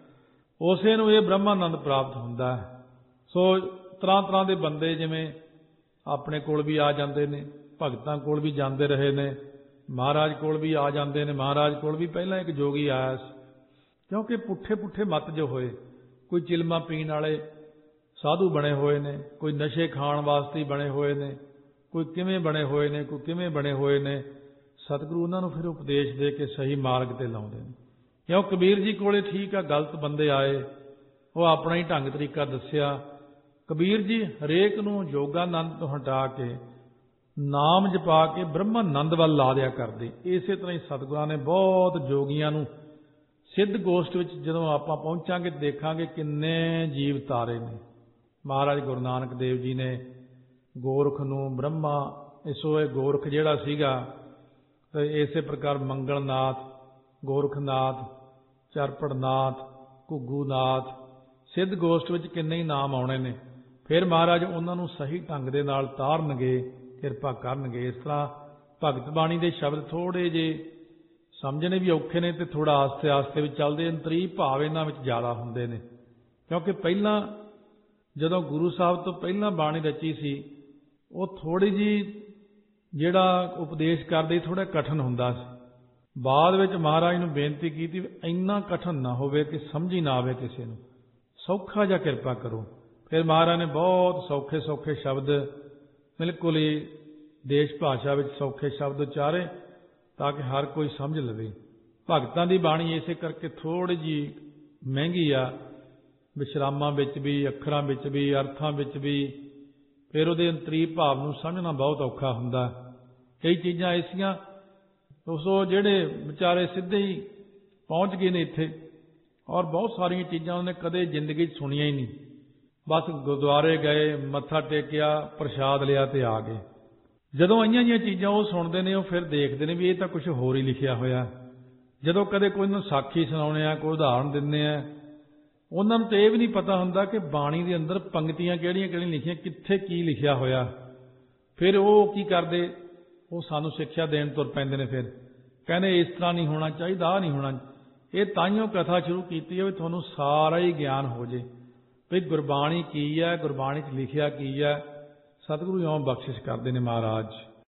ਉਸੇ ਨੂੰ ਇਹ ਬ੍ਰਹਮਾਨੰਦ ਪ੍ਰਾਪਤ ਹੁੰਦਾ ਹੈ। ਸੋ ਤਰ੍ਹਾਂ ਤਰ੍ਹਾਂ ਦੇ ਬੰਦੇ ਜਿਵੇਂ ਆਪਣੇ ਕੋਲ ਵੀ ਆ ਜਾਂਦੇ ਨੇ, ਭਗਤਾਂ ਕੋਲ ਵੀ ਜਾਂਦੇ ਰਹੇ ਨੇ, ਮਹਾਰਾਜ ਕੋਲ ਵੀ ਆ ਜਾਂਦੇ ਨੇ। ਮਹਾਰਾਜ ਕੋਲ ਵੀ ਪਹਿਲਾਂ ਇੱਕ ਜੋਗੀ ਆਇਆ ਸੀ, ਕਿਉਂਕਿ ਪੁੱਠੇ ਪੁੱਠੇ ਮੱਤ ਜੋ ਹੋਏ, ਕੋਈ ਚਿਲਮਾ ਪੀਣ ਵਾਲੇ ਸਾਧੂ ਬਣੇ ਹੋਏ ਨੇ, ਕੋਈ ਨਸ਼ੇ ਖਾਣ ਵਾਸਤੇ ਬਣੇ ਹੋਏ ਨੇ, ਕੋਈ ਕਿਵੇਂ ਬਣੇ ਹੋਏ ਨੇ, ਕੋਈ ਕਿਵੇਂ ਬਣੇ ਹੋਏ ਨੇ। ਸਤਿਗੁਰੂ ਉਹਨਾਂ ਨੂੰ ਫਿਰ ਉਪਦੇਸ਼ ਦੇ ਕੇ ਸਹੀ ਮਾਰਗ ਤੇ ਲਾਉਂਦੇ ਨੇ। ਕਿਉਂ ਕਬੀਰ ਜੀ ਕੋਲੇ ਠੀਕ ਆ ਗਲਤ ਬੰਦੇ ਆਏ, ਉਹ ਆਪਣਾ ਹੀ ਢੰਗ ਤਰੀਕਾ ਦੱਸਿਆ। ਕਬੀਰ ਜੀ ਹਰੇਕ ਨੂੰ ਯੋਗਾਨੰਦ ਤੋਂ ਹਟਾ ਕੇ ਨਾਮ ਜਪਾ ਕੇ ਬ੍ਰਹਮਾਨੰਦ ਵੱਲ ਲਾ ਦਿਆ ਕਰਦੇ। ਇਸੇ ਤਰ੍ਹਾਂ ਹੀ ਸਤਿਗੁਰਾਂ ਨੇ ਬਹੁਤ ਜੋਗੀਆਂ ਨੂੰ ਸਿੱਧ ਗੋਸ਼ਟ ਵਿੱਚ ਜਦੋਂ ਆਪਾਂ ਪਹੁੰਚਾਂਗੇ ਦੇਖਾਂਗੇ ਕਿੰਨੇ ਜੀਵ ਤਾਰੇ ਨੇ। ਮਹਾਰਾਜ ਗੁਰੂ ਨਾਨਕ ਦੇਵ ਜੀ ਨੇ ਗੋਰਖ ਨੂੰ ਬ੍ਰਹਮਾ, ਇਸੋ ਇਹ ਗੋਰਖ ਜਿਹੜਾ ਸੀਗਾ, ਤੇ ਇਸੇ ਪ੍ਰਕਾਰ ਮੰਗਲਨਾਥ, ਗੋਰਖਨਾਥ, ਚਰਪੜਨਾਥ, ਘੁੱਗੂਨਾਥ, ਸਿੱਧ ਗੋਸ਼ਟ ਵਿੱਚ ਕਿੰਨੇ ਹੀ ਨਾਮ ਆਉਣੇ ਨੇ। ਫਿਰ ਮਹਾਰਾਜ ਉਹਨਾਂ ਨੂੰ ਸਹੀ ਢੰਗ ਦੇ ਨਾਲ ਤਾਰਨਗੇ, ਕਿਰਪਾ ਕਰਨਗੇ। ਇਸ ਤਰ੍ਹਾਂ ਭਗਤ ਬਾਣੀ ਦੇ ਸ਼ਬਦ ਥੋੜੇ ਜਿਹੇ ਸਮਝਣੇ ਵੀ ਔਖੇ ਨੇ ਤੇ ਥੋੜਾ ਆਸਤੇ ਆਸਤੇ ਵਿੱਚ ਚੱਲਦੇ। ਅੰਤਰੀ ਭਾਵ ਇਹਨਾਂ ਵਿੱਚ ਜ਼ਿਆਦਾ ਹੁੰਦੇ ਨੇ, ਕਿਉਂਕਿ ਪਹਿਲਾਂ ਜਦੋਂ ਗੁਰੂ ਸਾਹਿਬ ਤੋਂ ਪਹਿਲਾਂ ਬਾਣੀ ਰਚੀ ਸੀ ਉਹ ਥੋੜੀ ਜਿਹੀ ਜਿਹੜਾ ਉਪਦੇਸ਼ ਕਰਦੇ ਥੋੜਾ ਕਠਿਨ ਹੁੰਦਾ ਸੀ। ਬਾਅਦ ਵਿੱਚ ਮਹਾਰਾਜ ਨੂੰ ਬੇਨਤੀ ਕੀਤੀ ਇੰਨਾ ਕਠਿਨ ਨਾ ਹੋਵੇ ਕਿ ਸਮਝ ਹੀ ਨਾ ਆਵੇ ਕਿਸੇ ਨੂੰ, ਸੌਖਾ ਜਿਹਾ ਕਿਰਪਾ ਕਰੋ। ਫਿਰ ਮਹਾਰਾਜ ਨੇ ਬਹੁਤ ਸੌਖੇ ਸੌਖੇ ਸ਼ਬਦ ਬਿਲਕੁਲ ਹੀ ਦੇਸ਼ ਭਾਸ਼ਾ ਵਿੱਚ ਸੌਖੇ ਸ਼ਬਦ ਉਚਾਰੇ ਤਾਂ ਕਿ ਹਰ ਕੋਈ ਸਮਝ ਲਵੇ। ਭਗਤਾਂ ਦੀ ਬਾਣੀ ਇਸੇ ਕਰਕੇ ਥੋੜੀ ਜਿਹੀ ਮਹਿੰਗੀ ਆ, ਵਿਸ਼ਰਾਮਾਂ ਵਿੱਚ ਵੀ, ਅੱਖਰਾਂ ਵਿੱਚ ਵੀ, ਅਰਥਾਂ ਵਿੱਚ ਵੀ। ਫਿਰ ਉਹਦੇ ਅੰਤਰੀ ਭਾਵ ਨੂੰ ਸਮਝਣਾ ਬਹੁਤ ਔਖਾ ਹੁੰਦਾ। ਕਈ ਚੀਜ਼ਾਂ ਐਸੀਆਂ ਦੋਸਤੋ ਜਿਹੜੇ ਵਿਚਾਰੇ ਸਿੱਧੇ ਹੀ ਪਹੁੰਚ ਗਏ ਨੇ ਇੱਥੇ, ਔਰ ਬਹੁਤ ਸਾਰੀਆਂ ਚੀਜ਼ਾਂ ਉਹਨੇ ਕਦੇ ਜ਼ਿੰਦਗੀ 'ਚ ਸੁਣੀਆਂ ਹੀ ਨਹੀਂ। ਬਸ ਗੁਰਦੁਆਰੇ ਗਏ, ਮੱਥਾ ਟੇਕਿਆ, ਪ੍ਰਸ਼ਾਦ ਲਿਆ ਤੇ ਆ ਗਏ। ਜਦੋਂ ਆਈਆਂ ਜੀਆਂ ਚੀਜ਼ਾਂ ਉਹ ਸੁਣਦੇ ਨੇ, ਉਹ ਫਿਰ ਦੇਖਦੇ ਨੇ ਵੀ ਇਹ ਤਾਂ ਕੁਝ ਹੋਰ ਹੀ ਲਿਖਿਆ ਹੋਇਆ। ਜਦੋਂ ਕਦੇ ਕੋਈ ਨੂੰ ਸਾਖੀ ਸੁਣਾਉਣੇ ਆ, ਕੋਈ ਉਦਾਹਰਣ ਦਿੰਦੇ ਆ, ਉਹਨਾਂ ਨੂੰ ਤਾਂ ਇਹ ਵੀ ਨਹੀਂ ਪਤਾ ਹੁੰਦਾ ਕਿ ਬਾਣੀ ਦੇ ਅੰਦਰ ਪੰਕਤੀਆਂ ਕਿਹੜੀਆਂ ਕਿਹੜੀਆਂ ਲਿਖੀਆਂ, ਕਿੱਥੇ ਕੀ ਲਿਖਿਆ ਹੋਇਆ। ਫਿਰ ਉਹ ਕੀ ਕਰਦੇ, ਉਹ ਸਾਨੂੰ ਸਿੱਖਿਆ ਦੇਣ ਤੁਰ ਪੈਂਦੇ ਨੇ। ਫਿਰ ਕਹਿੰਦੇ ਇਸ ਤਰ੍ਹਾਂ ਨਹੀਂ ਹੋਣਾ ਚਾਹੀਦਾ, ਆਹ ਨਹੀਂ ਹੋਣਾ। ਇਹ ਤਾਈਓ ਕਥਾ ਸ਼ੁਰੂ ਕੀਤੀ ਹੈ ਵੀ ਤੁਹਾਨੂੰ ਸਾਰਾ ਹੀ ਗਿਆਨ ਹੋ ਜੇ ਵੀ ਗੁਰਬਾਣੀ ਕੀ ਹੈ, ਗੁਰਬਾਣੀ 'ਚ ਲਿਖਿਆ ਕੀ ਹੈ। ਸਤਿਗੁਰੂ ਇਉਂ ਬਖਸ਼ਿਸ਼ ਕਰਦੇ ਨੇ ਮਹਾਰਾਜ।